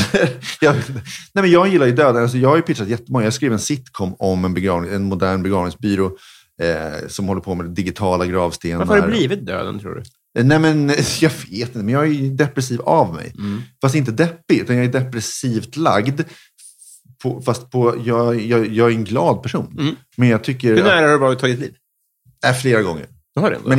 Speaker 4: Men jag gillar ju döden. Alltså, jag har ju pitchat jättemånga. Jag skrev en sitcom om en modern begravningsbyrå som håller på med digitala gravstenar.
Speaker 3: Varför har det blivit döden, tror du?
Speaker 4: Nej, men jag vet inte. Men jag är ju depressiv av mig. Fast inte deppig, utan jag är depressivt lagd. Jag är en glad person. Men jag tycker...
Speaker 3: Hur nära har du varit tagit liv?
Speaker 4: Flera gånger. Men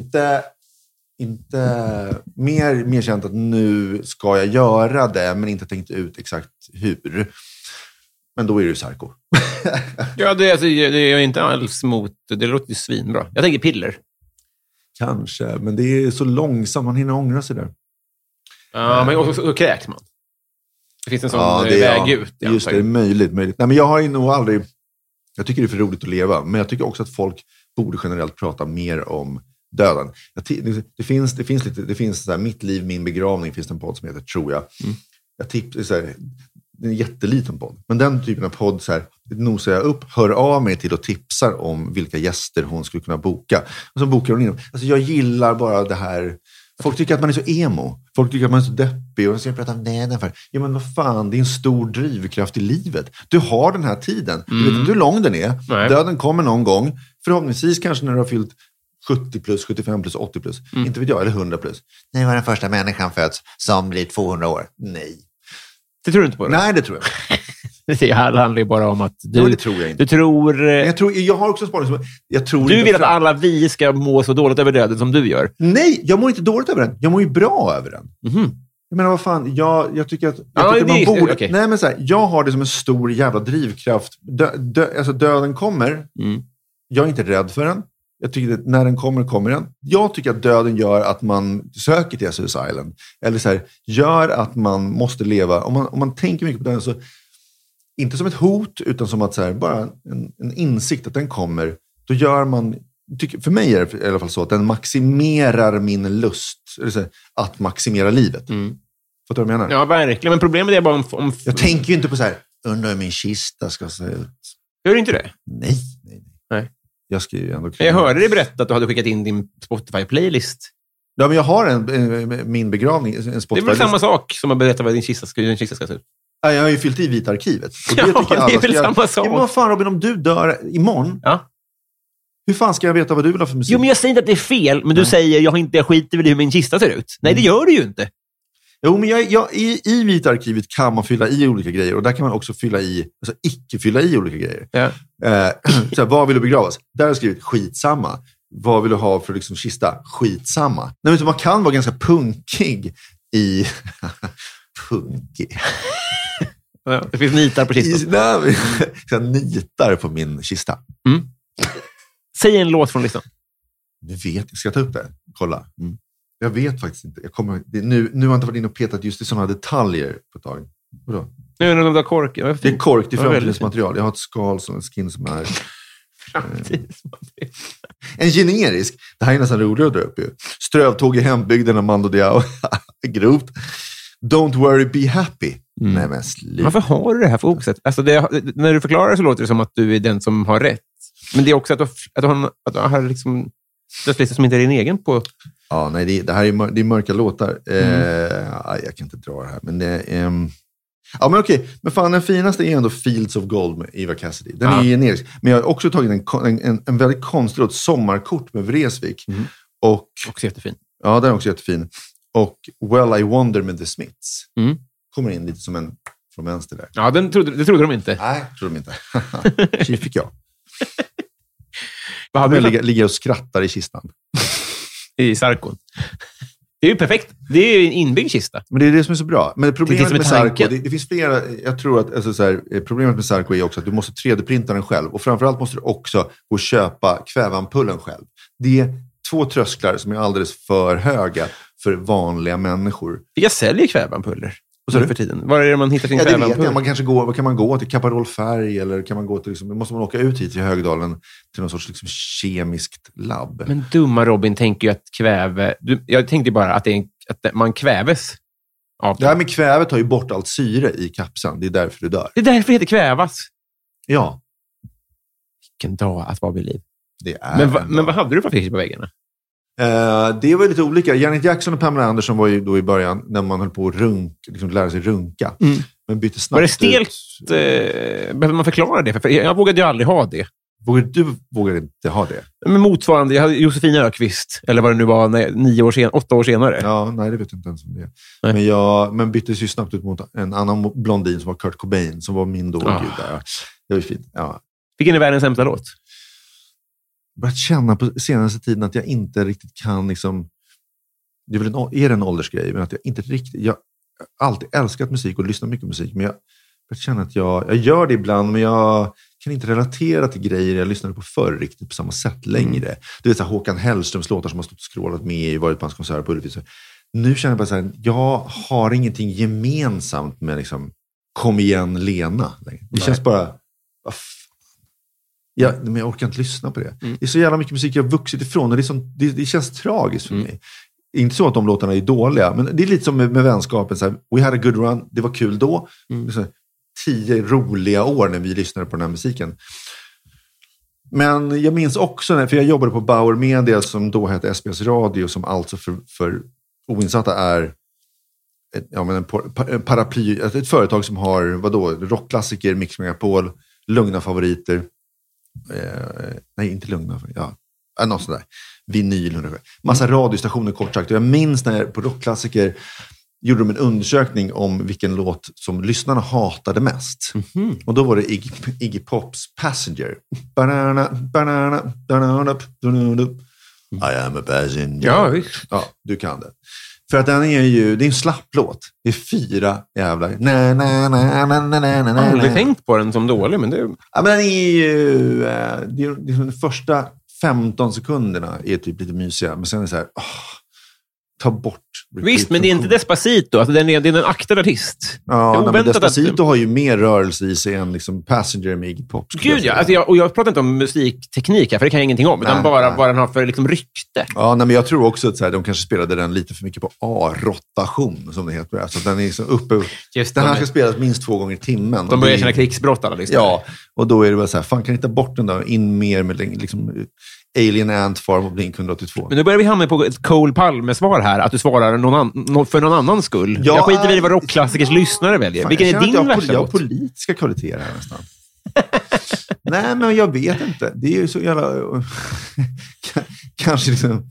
Speaker 4: inte mer känt att nu ska jag göra det, men inte tänkt ut exakt hur. Men då är det ju Sarko.
Speaker 3: Ja, det är inte alls mot... Det låter ju svinbra. Jag tänker piller.
Speaker 4: Kanske, men det är så långsamt. Man hinner ångra sig där.
Speaker 3: Ja, men och så kräks man. Det finns en sån väg ut.
Speaker 4: Just det, är möjligt. Nej, men jag har ju nog aldrig... Jag tycker det är för roligt att leva. Men jag tycker också att folk borde generellt prata mer om döden. Det finns så här, Mitt liv, min begravning, finns det en podd som heter, tror jag. Jag tippar så här... Det är en jätteliten podd. Men den typen av podd så här, nosar jag upp, hör av mig till och tipsar om vilka gäster hon skulle kunna boka. Och så bokar hon in. Alltså jag gillar bara det här Folk tycker att man är så emo. Folk tycker att man är så deppig. Och så ska jag prata om det för. Ja, men vad fan, det är en stor drivkraft i livet. Du har den här tiden. Du vet inte hur lång den är. Nej. Döden kommer någon gång. Förhoppningsvis kanske när du har fyllt 70 plus, 75 plus, 80 plus. Inte vet jag, eller 100 plus. Nej, var den första människan föds som blir 200 år. Nej.
Speaker 3: Det tror du inte på det?
Speaker 4: Nej, det tror jag.
Speaker 3: Det handlar ju bara om att du...
Speaker 4: det tror jag inte.
Speaker 3: Du tror...
Speaker 4: Jag har också en spaning som...
Speaker 3: Du vill att alla vi ska må så dåligt över döden som du gör?
Speaker 4: Nej, jag mår inte dåligt över den. Jag mår ju bra över den. Jag menar, vad fan, jag tycker att... man borde... Okay. Nej, men så här, jag har det som en stor jävla drivkraft. Alltså, döden kommer. Jag är inte rädd för den. Jag tycker att när den kommer den. Jag tycker att döden gör att man söker till Jesus Island. Eller så här, gör att man måste leva. Om man tänker mycket på döden så... Inte som ett hot, utan som att så här, bara en insikt att den kommer. Då gör man... För mig är det i alla fall så att den maximerar min lust. Eller så här, att maximera livet. Fattar du vad jag menar?
Speaker 3: Ja, verkligen. Men problemet är bara om...
Speaker 4: Jag tänker ju inte på så här, undrar hur min kista ska se ut.
Speaker 3: Gör du inte det?
Speaker 4: Nej. Jag ska ju ändå...
Speaker 3: Jag hörde dig berätta att du hade skickat in din Spotify-playlist.
Speaker 4: Ja, men jag har min begravning, en Spotify-list.
Speaker 3: Det är väl samma sak som att berätta vad din kista ska se ut.
Speaker 4: Ja, jag har ju fyllt i Vita arkivet. Och
Speaker 3: det tycker jag det är väl samma sak.
Speaker 4: Ja, men vad fan Robin, om du dör imorgon... Ja. Hur fan ska jag veta vad du vill ha för musik?
Speaker 3: Jo, men jag säger inte att det är fel. Men du säger, jag skiter väl i hur min kista ser ut. Nej, det gör du ju inte.
Speaker 4: Jo, men i Vita arkivet kan man fylla i olika grejer. Och där kan man också fylla i, alltså icke fylla i olika grejer. Ja. Så här, vad vill du begravas? Där har jag skrivit skitsamma. Vad vill du ha för liksom, kista? Skitsamma. Nej, men man kan vara ganska punkig i... punkig.
Speaker 3: Ja, det finns nitar på kistan.
Speaker 4: Jag nitar på min kista.
Speaker 3: Säg en låt från listan.
Speaker 4: Du vet, ska jag ta upp det? Kolla. Jag vet faktiskt inte. Nu har jag inte varit inne och petat just i sådana detaljer på ett tag. Vadå?
Speaker 3: Nu är det kork.
Speaker 4: Det är kork, det är framtidsmaterial. Jag har ett skal som en skin som är... en generisk. Det här är nästan roligare att dra upp ju. Strövtåg i hembygden av Mando Diao. Grovt. Don't worry, be happy. Nej, men sluta.
Speaker 3: Varför har du det här fokuset? Alltså när du förklarar så låter det som att du är den som har rätt. Men det är också att du har liksom dödslistor som inte är din egen på...
Speaker 4: Ja, nej, det här är mörka låtar. Jag kan inte dra det här. Men det ja, men okej. Men fan, den finaste är ändå Fields of Gold med Eva Cassidy. Den är generisk. Men jag har också tagit en väldigt konstig låt, Sommarkort med Vreeswijk. Och
Speaker 3: också jättefin.
Speaker 4: Ja, den är också jättefin. Och Well I Wonder med The Smiths. Kommer in lite som en från vänster där.
Speaker 3: Ja, det trodde de inte.
Speaker 4: Nej, trodde de inte. Tji fick jag. Jag ligger och skrattar i kistan.
Speaker 3: I Sarkon. Det är ju perfekt. Det är ju en inbyggd kista.
Speaker 4: Men det är det som är så bra. Men problemet med Sarko, det finns flera... Jag tror att alltså, så här, problemet med Sarko är också att du måste 3D-printa den själv. Och framförallt måste du också gå och köpa kvävampullen själv. Det är 2 trösklar som är alldeles för höga för vanliga människor.
Speaker 3: Jag säljer kvävampuller. Och så för tiden. Var är det man hittar sin kvävampull?
Speaker 4: Man kanske går, vad kan man gå till? Caparol Färg, eller kan man gå till liksom, måste man åka ut hit till Högdalen till någon sorts liksom kemiskt labb?
Speaker 3: Men dumma Robin tänker ju att kväve... Jag tänkte bara att, att man kväves av det.
Speaker 4: Det här med kväve tar ju bort allt syre i kapseln. Det är därför du dör.
Speaker 3: Det är därför det heter kvävas.
Speaker 4: Ja.
Speaker 3: Vilken dag att vara vid liv.
Speaker 4: Det är
Speaker 3: men vad hade du för affisch på väggarna?
Speaker 4: Det var lite olika. Janet Jackson och Pamela Anderson var ju då i början när man höll på att lära sig runka. Men bytte snabbt.
Speaker 3: Var det stelt? Behöver man förklara det? För jag vågade ju aldrig ha det.
Speaker 4: Vågade inte ha det?
Speaker 3: Men motsvarande, jag hade Josefin Ökvist, eller vad det nu var, 8 år senare.
Speaker 4: Ja, nej, det vet jag inte ens om det. Men byttes ju snabbt ut mot en annan blondin som var Kurt Cobain, som var min då. Gud, det var ju fint. Ja.
Speaker 3: Vilken är världens sämsta låt?
Speaker 4: Jag börjat känna på senaste tiden att jag inte riktigt kan liksom... Det är en åldersgrej, men att jag inte riktigt... Jag har alltid älskat musik och lyssnat mycket musik, men jag känner att jag gör det ibland, men jag kan inte relatera till grejer jag lyssnade på förr riktigt på samma sätt längre. Du vet så här, Håkan Hellströms låtar som har stått och scrollat med i varit på hans konserter på Ullevi. Nu känner jag bara så här, jag har ingenting gemensamt med liksom Kom igen Lena längre. Det känns bara... men jag orkar inte lyssna på det. Det är så jävla mycket musik jag har vuxit ifrån, och det känns tragiskt för mig. Inte så att de låtarna är dåliga, men det är lite som med vänskapen. Så här, we had a good run, det var kul då. 10 roliga år när vi lyssnade på den här musiken. Men jag minns också, för jag jobbade på Bauer Media som då hette SBS Radio, som alltså för oinsatta är en paraply, ett företag som har rockklassiker, Mix Megapol, lugna favoriter. Nej, inte lugna. Ja, något sådär. Vinyl. Massa radiostationer kort sagt. Och jag minns när på rockklassiker gjorde de en undersökning om vilken låt som lyssnarna hatade mest. Mm-hmm. Och då var det Iggy Pops Passenger. I am a passenger.
Speaker 3: Ja, visst.
Speaker 4: Ja, du kan det. För att det är en slapplåt. Det är 4 jävla...
Speaker 3: Jag har aldrig tänkt på den som dålig, men det...
Speaker 4: Ja, men den är ju... Det är de första 15 sekunderna är typ lite mysiga. Men sen är det så här... ta bort...
Speaker 3: Visst, men det är inte Despacito. Alltså, det är en aktad artist.
Speaker 4: Ja, men Despacito har ju mer rörelse i sig än liksom Passenger med Iggy Pop.
Speaker 3: Gud, ja. Alltså, jag pratar inte om musikteknik här, för det kan jag ingenting om. Utan bara vad den har för liksom, rykte.
Speaker 4: Ja, men jag tror också att så här, de kanske spelade den lite för mycket på A-rotation, som det heter. Alltså, den är liksom uppe... Den här ska spelas minst 2 gånger i timmen.
Speaker 3: De börjar känna krigsbrott alla lyssnare.
Speaker 4: Ja, och då är det bara så här, fan kan ni ta bort den då? In mer med liksom... Alien Ant Farm och Blink 182.
Speaker 3: Men nu börjar vi hamna på ett Cole Palme-svar här. Att du svarar för någon annans skull.
Speaker 4: Ja,
Speaker 3: jag skiter i vad rockklassikers lyssnare väljer. Vilken är din värsta låt?
Speaker 4: Jag har politiska kvaliteter här nästan. Nej, men jag vet inte. Det är ju så jävla... Kanske liksom...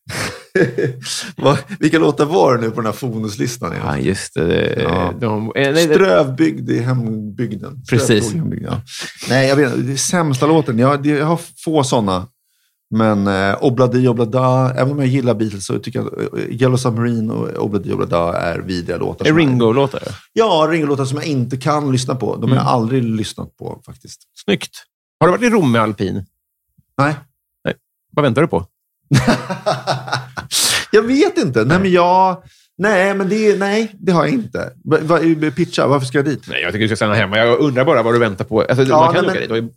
Speaker 4: Vilka låtar var det nu på den här Fonuslistan?
Speaker 3: Ja, just det.
Speaker 4: Ja. Strövbygd i hembygden.
Speaker 3: Precis.
Speaker 4: Ja. Nej, jag vet inte. Det är sämsta låten. Jag har få sådana. Men Obladi Oblada, även om jag gillar Beatles så tycker jag Yellow Submarine och Obladi Oblada är vidriga låtar.
Speaker 3: Är Ringo-låtar?
Speaker 4: Ja, Ringo-låtar som jag inte kan lyssna på. De har jag aldrig lyssnat på faktiskt.
Speaker 3: Snyggt. Har du varit i Rom med alpin?
Speaker 4: Nej.
Speaker 3: Vad väntar du på?
Speaker 4: Jag vet inte. Nej, det har jag inte. Pitcha, varför ska jag dit?
Speaker 3: Nej, jag tycker du ska stanna hemma. Jag undrar bara vad du väntar på. Alltså, man kan åka dit.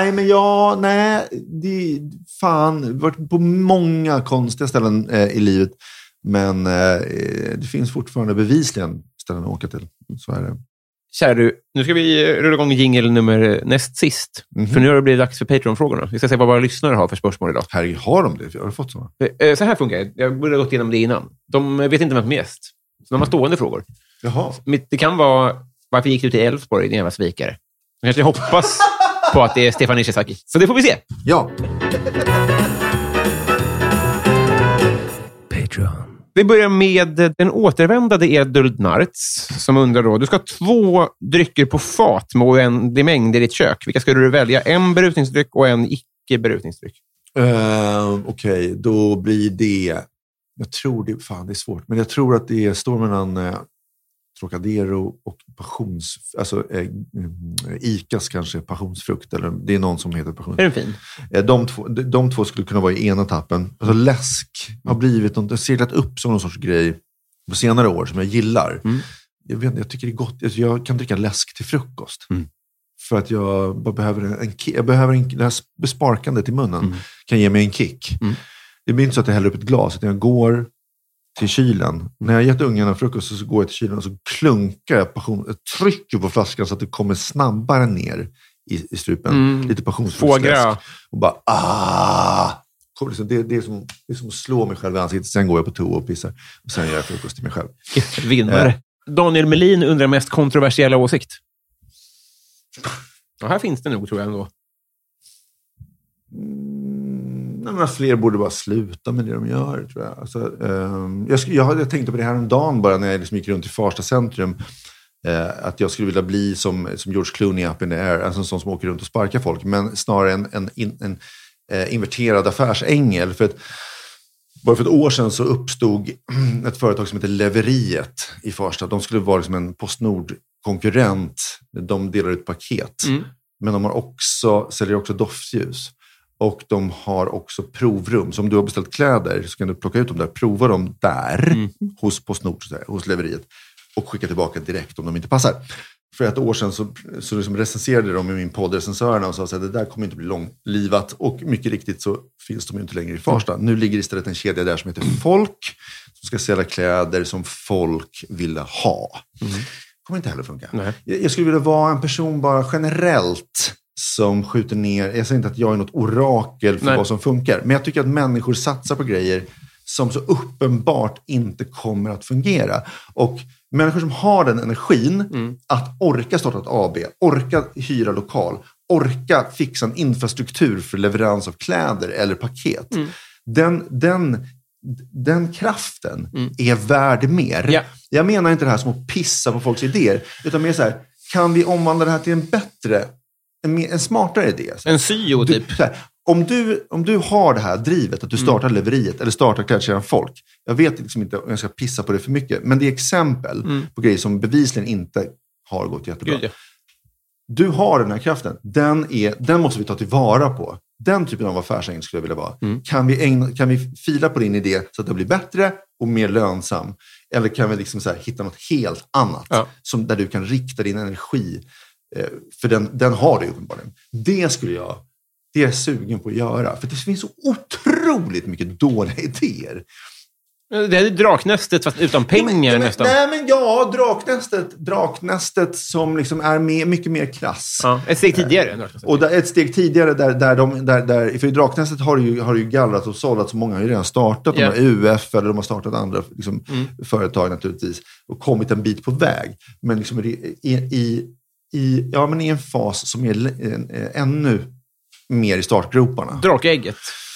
Speaker 4: Fan, varit på många konstiga ställen i livet. Men det finns fortfarande bevisligen ställen att åka till. Så är det.
Speaker 3: Kära du, nu ska vi rulla igång jingle nummer näst sist. Mm-hmm. För nu har det blivit dags för Patreon-frågorna. Vi ska se vad våra lyssnare har för spörsmål idag.
Speaker 4: Här har de det? Jag har fått sådana.
Speaker 3: Så här funkar det. Jag borde ha gått igenom det innan. De vet inte vem som är gäst. Så de har stående frågor.
Speaker 4: Jaha.
Speaker 3: Det kan vara, varför gick du till Elfsborg, din jävla svikare? Jag kanske hoppas på att det är Stefan Ishizaki. Så det får vi se.
Speaker 4: Ja.
Speaker 3: Patreon. Vi börjar med den återvändade Eduld Narts som undrar då, du ska ha 2 drycker på fat med oändlig mängd i ditt kök. Vilka skulle du välja? En berusningsdryck och en icke-berusningsdryck.
Speaker 4: Okej, då blir det... Jag tror det... Fan, det är svårt. Men jag tror att det står mellan Trocadero och Icas kanske passionsfrukt. Eller det är någon som heter passionsfrukt.
Speaker 3: Är den fin?
Speaker 4: De två skulle kunna vara i ena tappen. Alltså läsk har blivit något, seglat upp som någon sorts grej på senare år som jag gillar. Jag tycker det är gott. Jag kan dricka läsk till frukost. För att jag bara behöver det här besparkandet i munnen kan ge mig en kick. Det blir inte så att jag häller upp ett glas utan jag går till kylen. När jag gett ungarna frukost så går jag till kylen och så klunkar jag trycker på flaskan så att det kommer snabbare ner i strupen. Lite passionsfruktläsk. Och bara det är som att slå mig själv i ansiktet. Sen går jag på toa och pissar. Och sen gör jag frukost till mig själv.
Speaker 3: Vinnare. Daniel Melin undrar mest kontroversiella åsikt. Ja, här finns det nog, tror jag ändå.
Speaker 4: Några fler borde bara sluta med det de gör, tror jag. Alltså, jag tänkte på det här en dag bara när jag liksom gick runt i Farsta centrum. Att jag skulle vilja bli som George Clooney up in the air. Alltså en sån som åker runt och sparkar folk. Men snarare en inverterad affärsängel. Bara för ett år sedan så uppstod ett företag som heter Leveriet i Farsta. De skulle vara liksom en Postnord-konkurrent. De delar ut paket. Men de säljer också doftljus. Och de har också provrum. Så om du har beställt kläder så kan du plocka ut dem där. Prova dem där hos Postnord, hos Leveriet. Och skicka tillbaka direkt om de inte passar. För ett år sedan så liksom recenserade de i min podd recensörerna och sa att det där kommer inte bli långlivat. Och mycket riktigt så finns de inte längre i Farsta. Nu ligger istället en kedja där som heter Folk. Som ska sälja kläder som folk vill ha. Kommer inte heller funka. Nej. Jag skulle vilja vara en person bara generellt som skjuter ner. Jag säger inte att jag är något orakel för vad som funkar. Men jag tycker att människor satsar på grejer som så uppenbart inte kommer att fungera. Och människor som har den energin att orka starta ett AB, orka hyra lokal, orka fixa en infrastruktur för leverans av kläder eller paket. Den kraften är värd mer.
Speaker 3: Ja.
Speaker 4: Jag menar inte det här som att pissa på folks idéer, utan mer så här, kan vi omvandla det här till en bättre, en smartare idé?
Speaker 3: En syo typ.
Speaker 4: Så här, om du har det här drivet att du startar leveriet eller startar klädkedjan folk. Jag vet liksom inte om jag ska pissa på det för mycket, men det är exempel på grejer som bevisligen inte har gått jättebra.
Speaker 3: Gud, ja.
Speaker 4: Du har den här kraften. Den måste vi ta tillvara på. Den typen av affärsängel skulle jag vilja vara. Kan vi fila på din idé så att det blir bättre och mer lönsam? Eller kan vi liksom så här hitta något helt annat där du kan rikta din energi? För den har du uppenbarligen. Det är jag sugen på att göra. För det finns så otroligt mycket dåliga idéer.
Speaker 3: Det är Draknästet fast utan pengar nästan.
Speaker 4: Nej, men ja, Draknästet som liksom är mycket mer klass.
Speaker 3: Ja, ett steg tidigare.
Speaker 4: Och ett steg tidigare där för i Draknästet har det ju gallrat och sållat, så många har ju redan startat. De har UF eller de har startat andra liksom, företag naturligtvis och kommit en bit på väg. Men liksom i en fas som är ännu mer i startgroparna.
Speaker 3: Drakägget.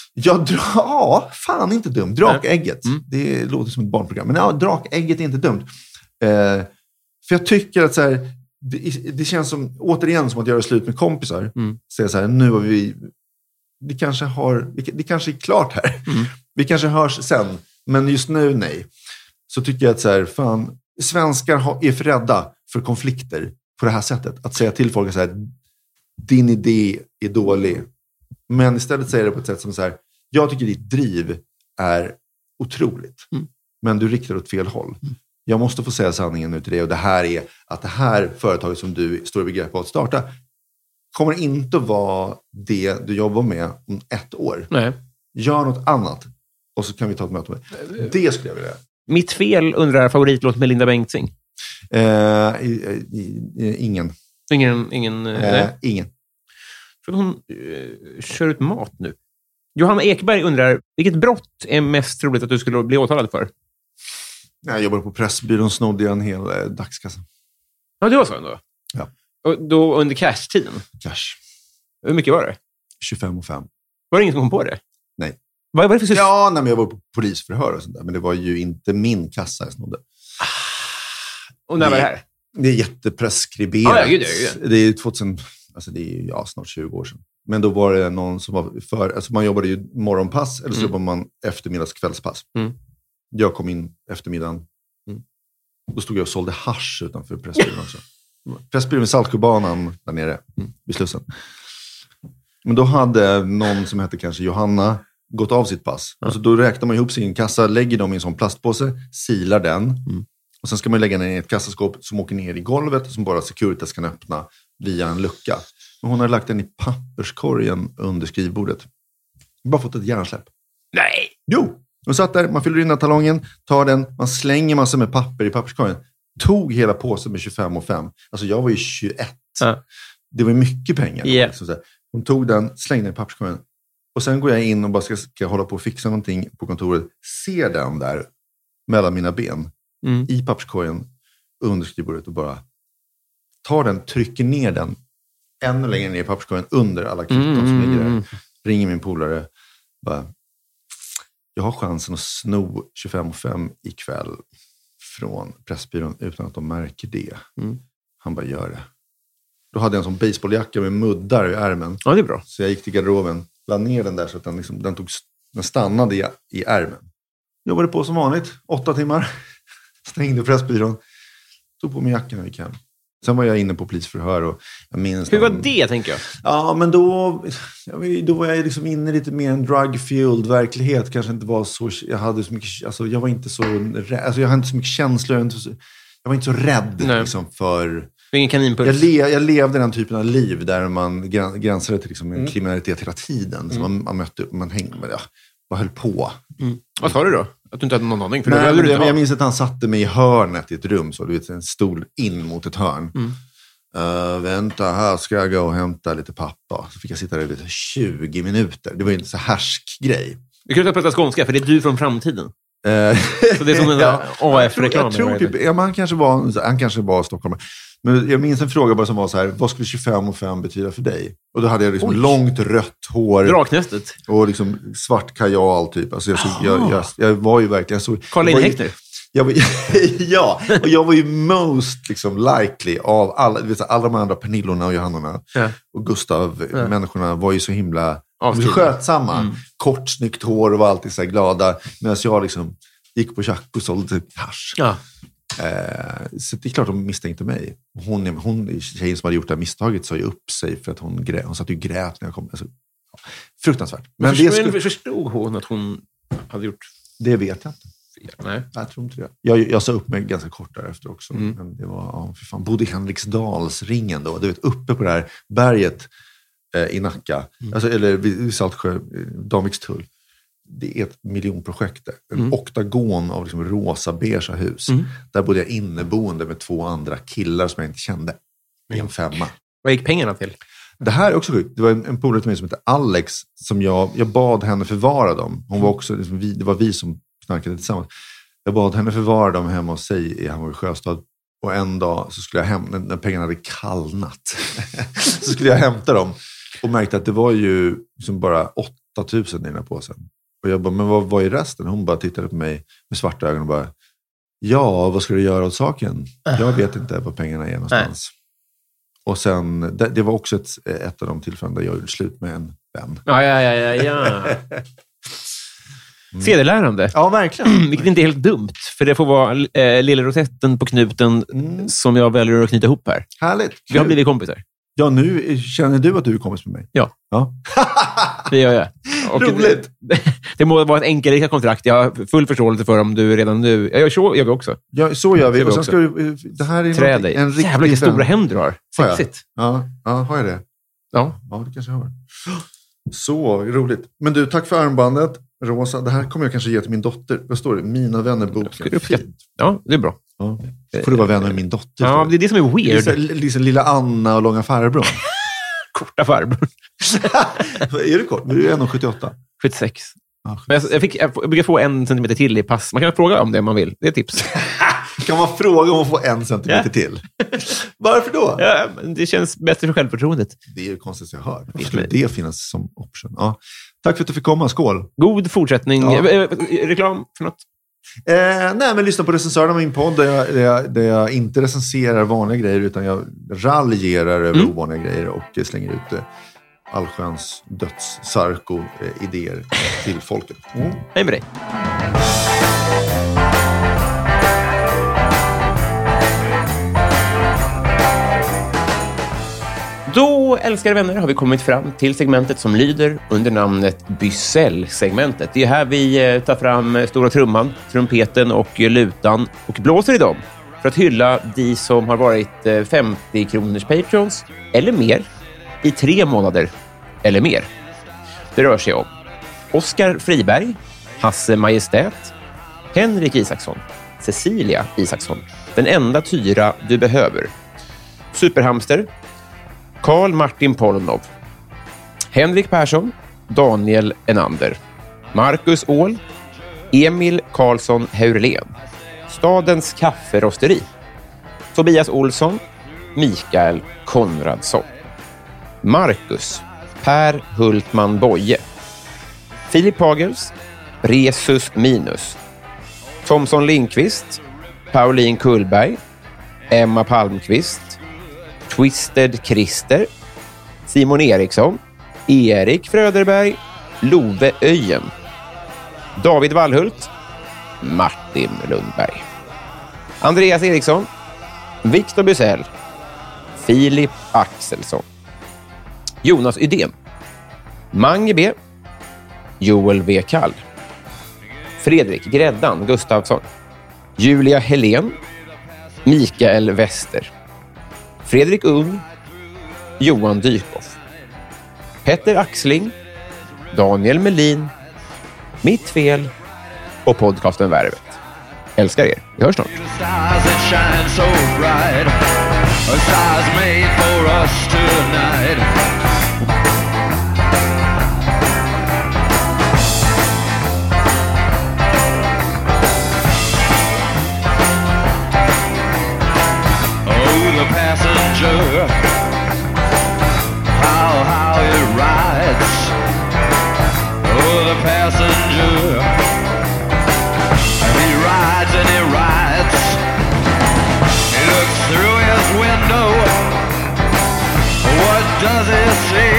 Speaker 4: Ja, fan inte dumt. Drakägget. Det låter som ett barnprogram. Men ja, Drakägget är inte dumt. För jag tycker att så här, det känns som, återigen, som att göra slut med kompisar. Säga så här, nu har det kanske är klart här. Vi kanske hörs sen. Men just nu, nej. Så tycker jag att så här, fan, svenskar är för rädda för konflikter på det här sättet. Att säga till folk så här, din idé är dålig. Men istället säger det på ett sätt som så här, jag tycker ditt driv är otroligt. Men du riktar åt fel håll. Jag måste få säga sanningen nu till dig. Och det här är att det här företaget som du står i begrepp att starta kommer inte att vara det du jobbar med om 1 år. Nej. Gör något annat. Och så kan vi ta ett möte med det. Det skulle jag vilja.
Speaker 3: Mitt fel undrar favoritlåt med Linda Bengtzing.
Speaker 4: Ingen. Ingen.
Speaker 3: För hon kör ut mat nu. Johanna Ekberg undrar, vilket brott är mest troligt att du skulle bli åtalad för?
Speaker 4: Jag jobbar på Pressbyrån, snodde jag en hel dagskassa.
Speaker 3: Ja, det var så ändå?
Speaker 4: Ja.
Speaker 3: Och då under cash-tiden?
Speaker 4: Cash.
Speaker 3: Hur mycket var det?
Speaker 4: 25,5.
Speaker 3: Var det ingen som kom på det?
Speaker 4: Nej.
Speaker 3: Vad var det för
Speaker 4: men jag var på polisförhör och sånt där. Men det var ju inte min kassa jag snodde.
Speaker 3: Och när var det här?
Speaker 4: Det är jättepreskriberat.
Speaker 3: Gud.
Speaker 4: Det är 2000... Alltså det är snart 20 år sedan. Men då var det någon som var alltså man jobbade ju morgonpass eller så jobbade man eftermiddagskvällspass. Jag kom in eftermiddagen. Då stod jag och sålde hasch utanför Pressbyrån också. Pressbyrån vid Saltsjöbanan där nere vid Slussen. Men då hade någon som hette kanske Johanna gått av sitt pass. Och så då räknar man ihop sin kassa, lägger dem i en sån plastpåse, silar den. Och sen ska man lägga den i ett kassaskåp som åker ner i golvet som bara Securitas kan öppna via en lucka. Men hon har lagt den i papperskorgen under skrivbordet. Bara fått ett hjärnsläpp.
Speaker 3: Nej!
Speaker 4: Jo! Hon satt där, man fyller in den talongen, tar den, man slänger massor med papper i papperskorgen. Tog hela påsen med 25,5. Alltså jag var ju 21. Det var mycket pengar.
Speaker 3: Yeah.
Speaker 4: Så hon tog den, slängde den i papperskorgen. Och sen går jag in och bara ska hålla på och fixa någonting på kontoret. Ser den där mellan mina ben i papperskorgen under skrivbordet och bara tar den, trycker ner den ännu längre ner i papperskorgen under alla kvitton som ligger där. Ringer min polare. Bara, jag har chansen att sno 25,5 ikväll från Pressbyrån utan att de märker det. Han bara, gör det. Då hade jag en sån baseballjacka med muddar i ärmen.
Speaker 3: Ja, det är bra.
Speaker 4: Så jag gick till garderoben, la ner den där så att den stannade i ärmen. Jobbade på som vanligt, 8 timmar. Stängde Pressbyrån. Tog på mig jackan och gick hem. Sen var jag inne på polisförhör och jag minns...
Speaker 3: Hur var det, tänker jag?
Speaker 4: Ja, men då var jag liksom inne lite mer en drug-fueled verklighet. Kanske inte var så... Jag hade så mycket... Alltså, jag var inte så... Alltså, jag hade inte så mycket känslor. Jag var inte så rädd liksom, för...
Speaker 3: Ingen kaninpuls.
Speaker 4: Jag levde den typen av liv där man gränsade till liksom, en kriminalitet hela tiden. Så man mötte... Man hängde med det. Vad höll på.
Speaker 3: Vad sa du då? Att du inte hade någon aning? För
Speaker 4: Nej, jag minns att han satte mig i hörnet i ett rum. Så du vet, en stol in mot ett hörn. Vänta, här ska jag gå och hämta lite pappa. Så fick jag sitta där i 20 minuter. Det var ju inte så härsk grej.
Speaker 3: Du kan inte prata skånska, för det är du från framtiden. Så det är som en AF-reklam.
Speaker 4: Han kanske var stockholmare. Men jag minns en fråga bara som var så här: vad skulle 25 och 5 betyda för dig? Och då hade jag liksom långt rött hår.
Speaker 3: Draknästet. Och
Speaker 4: liksom svart kajal typ. Alltså jag var ju verkligen så.
Speaker 3: Karl-Einar Häckner.
Speaker 4: Ja, och jag var ju most liksom likely av alla de andra Pernillorna och Johannorna och Gustav, människorna var ju så himla skötsamma. Kort, snyggt hår och var alltid så här glada. Medan jag liksom gick på tjack och sålde hasch. Ja. Så det är klart de misstänkte mig. Hon tjejen som hade gjort det här misstaget sa ju upp sig för att hon satt ju grät när jag kom. Alltså, fruktansvärt. Men
Speaker 3: förstod hon att hon hade gjort...
Speaker 4: Det vet jag inte.
Speaker 3: Nej.
Speaker 4: Jag tror inte det. Jag sa upp mig ganska kort därefter också. Men det var, för fan, bodde i Henriksdalsringen då. Du vet, uppe på det här berget i Nacka. Alltså, eller vid Saltsjö, Danvikstull. Det är ett miljonprojekt. En oktagon av liksom rosa beige hus. Där bodde jag inneboende med 2 andra killar som jag inte kände. I en 5.
Speaker 3: Vad gick pengarna till?
Speaker 4: Det här är också sjukt. Det var en polare till mig som heter Alex. Som jag bad henne förvara dem. Hon var också, liksom, det var vi som knarkade tillsammans. Jag bad henne förvara dem hemma hos sig i Hammarby Sjöstad. Och en dag så skulle jag när pengarna hade kallnat. Så skulle jag hämta dem. Och märkte att det var ju liksom bara 8,000 i den här påsen. Och jag bara, men vad är resten? Hon bara tittade på mig med svarta ögon och bara, ja, vad ska du göra åt saken? Jag vet inte var pengarna är någonstans. Och sen, det var också ett av de tillfällen där jag gjorde slut med en vän.
Speaker 3: Ja. Sedelärande.
Speaker 4: Ja, verkligen.
Speaker 3: Vilket inte är helt dumt. För det får vara lilla rosetten på knuten som jag väljer att knyta ihop här.
Speaker 4: Härligt.
Speaker 3: Vi har blivit kompisar.
Speaker 4: Ja, nu känner du att du är kompis med mig?
Speaker 3: Ja. Det gör jag. Och
Speaker 4: roligt.
Speaker 3: Det må vara en enkelrika kontrakt. Jag har full förståelse för om du redan nu... Ja, så gör vi också.
Speaker 4: Ja, så gör vi. Och sen ska det här är
Speaker 3: trä dig. En jävla vilka stora händer du har. Sexigt.
Speaker 4: Ja, har jag det?
Speaker 3: Ja,
Speaker 4: det kanske jag har. Så roligt. Men du, tack för armbandet. Rosa, det här kommer jag kanske ge till min dotter. Vad står det? Mina vänner-boken.
Speaker 3: Ja, det är bra.
Speaker 4: Ja. Får du vara vänner med min dotter?
Speaker 3: Ja, det är det som är weird.
Speaker 4: Det är liksom lilla Anna och långa farbror.
Speaker 3: Korta farbror.
Speaker 4: Är du kort? Du är 1,78.
Speaker 3: 76. Men jag brukar få 1 centimeter till i pass. Man kan fråga om det om man vill. Det är tips.
Speaker 4: Kan man fråga om att få 1 centimeter till? Varför då?
Speaker 3: Ja, det känns bättre för självförtroendet.
Speaker 4: Det är ju konstigt jag hör. Varför skulle det finnas som option? Ja. Tack för att du fick komma. Skål.
Speaker 3: God fortsättning. Ja. Reklam för något?
Speaker 4: Nej, men lyssna på recensörerna av min podd där jag inte recenserar vanliga grejer utan jag raljerar över ovanliga grejer och slänger ut allsköns dödssarko-idéer till folket.
Speaker 3: Hej med dig. Då, älskade vänner, har vi kommit fram till segmentet som lyder under namnet Bysell-segmentet. Det är här vi tar fram stora trumman, trumpeten och lutan och blåser i dem för att hylla de som har varit 50 kronors patrons eller mer i 3 månader eller mer. Det rör sig om Oskar Friberg, Hasse Majestät, Henrik Isaksson, Cecilia Isaksson, den enda Tyra du behöver, Superhamster, Karl Martin Polnov, Henrik Persson, Daniel Enander, Marcus Åhl, Emil Karlsson Heurlen, Stadens kafferosteri, Tobias Olsson, Mikael Konradsson, Marcus, Per Hultman Boye, Filip Pagels, Resus Minus, Thomson Lindqvist, Pauline Kullberg, Emma Palmqvist, Twisted Christer, Simon Eriksson, Erik Fröderberg, Love Öjen, David Wallhult, Martin Lundberg, Andreas Eriksson, Victor Bysell, Filip Axelsson, Jonas Ydén, Mange B, Joel V. Kall, Fredrik Gräddan Gustafsson, Julia Helén, Mikael Wester, Fredrik Ung, Johan Dykhoff, Petter Axling, Daniel Melin, Mitt fel och podcasten Värvet. Älskar er. Vi hörs snart.
Speaker 9: does he see?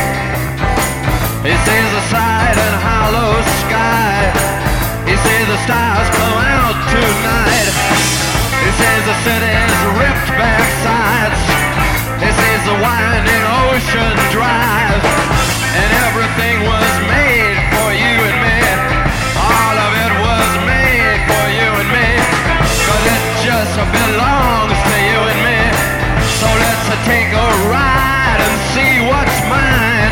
Speaker 9: He sees the side and hollow sky. He sees the stars come out tonight. He sees the city's ripped back sides. He sees the winding ocean drive. And everything was made for you and me. All of it was made for you and me. But it just belongs to you and me. So let's take a ride and see what's mine.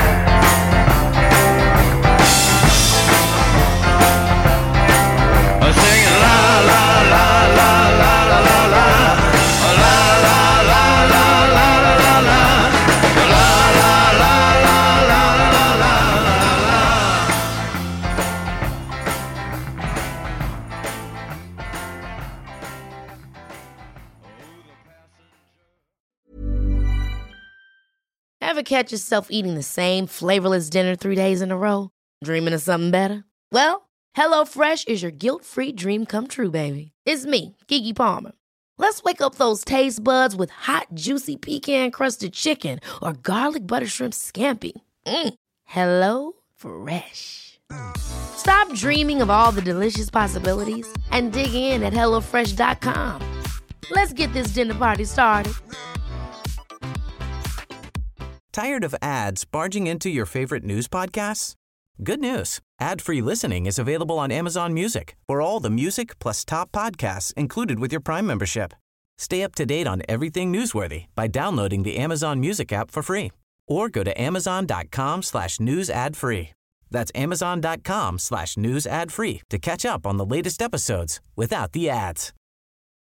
Speaker 9: Singing la la la la la la la la, la la la la la la la, la la la la
Speaker 1: Ever catch yourself eating the same flavorless dinner 3 days in a row? Dreaming of something better? Well, HelloFresh is your guilt-free dream come true, baby. It's me, Keke Palmer. Let's wake up those taste buds with hot, juicy pecan-crusted chicken or garlic butter shrimp scampi. Hello Fresh. Stop dreaming of all the delicious possibilities and dig in at HelloFresh.com. Let's get this dinner party started.
Speaker 7: Tired of ads barging into your favorite news podcasts? Good news. Ad-free listening is available on Amazon Music for all the music plus top podcasts included with your Prime membership. Stay up to date on everything newsworthy by downloading the Amazon Music app for free or go to amazon.com/news ad free. That's amazon.com/news ad free to catch up on the latest episodes without the ads.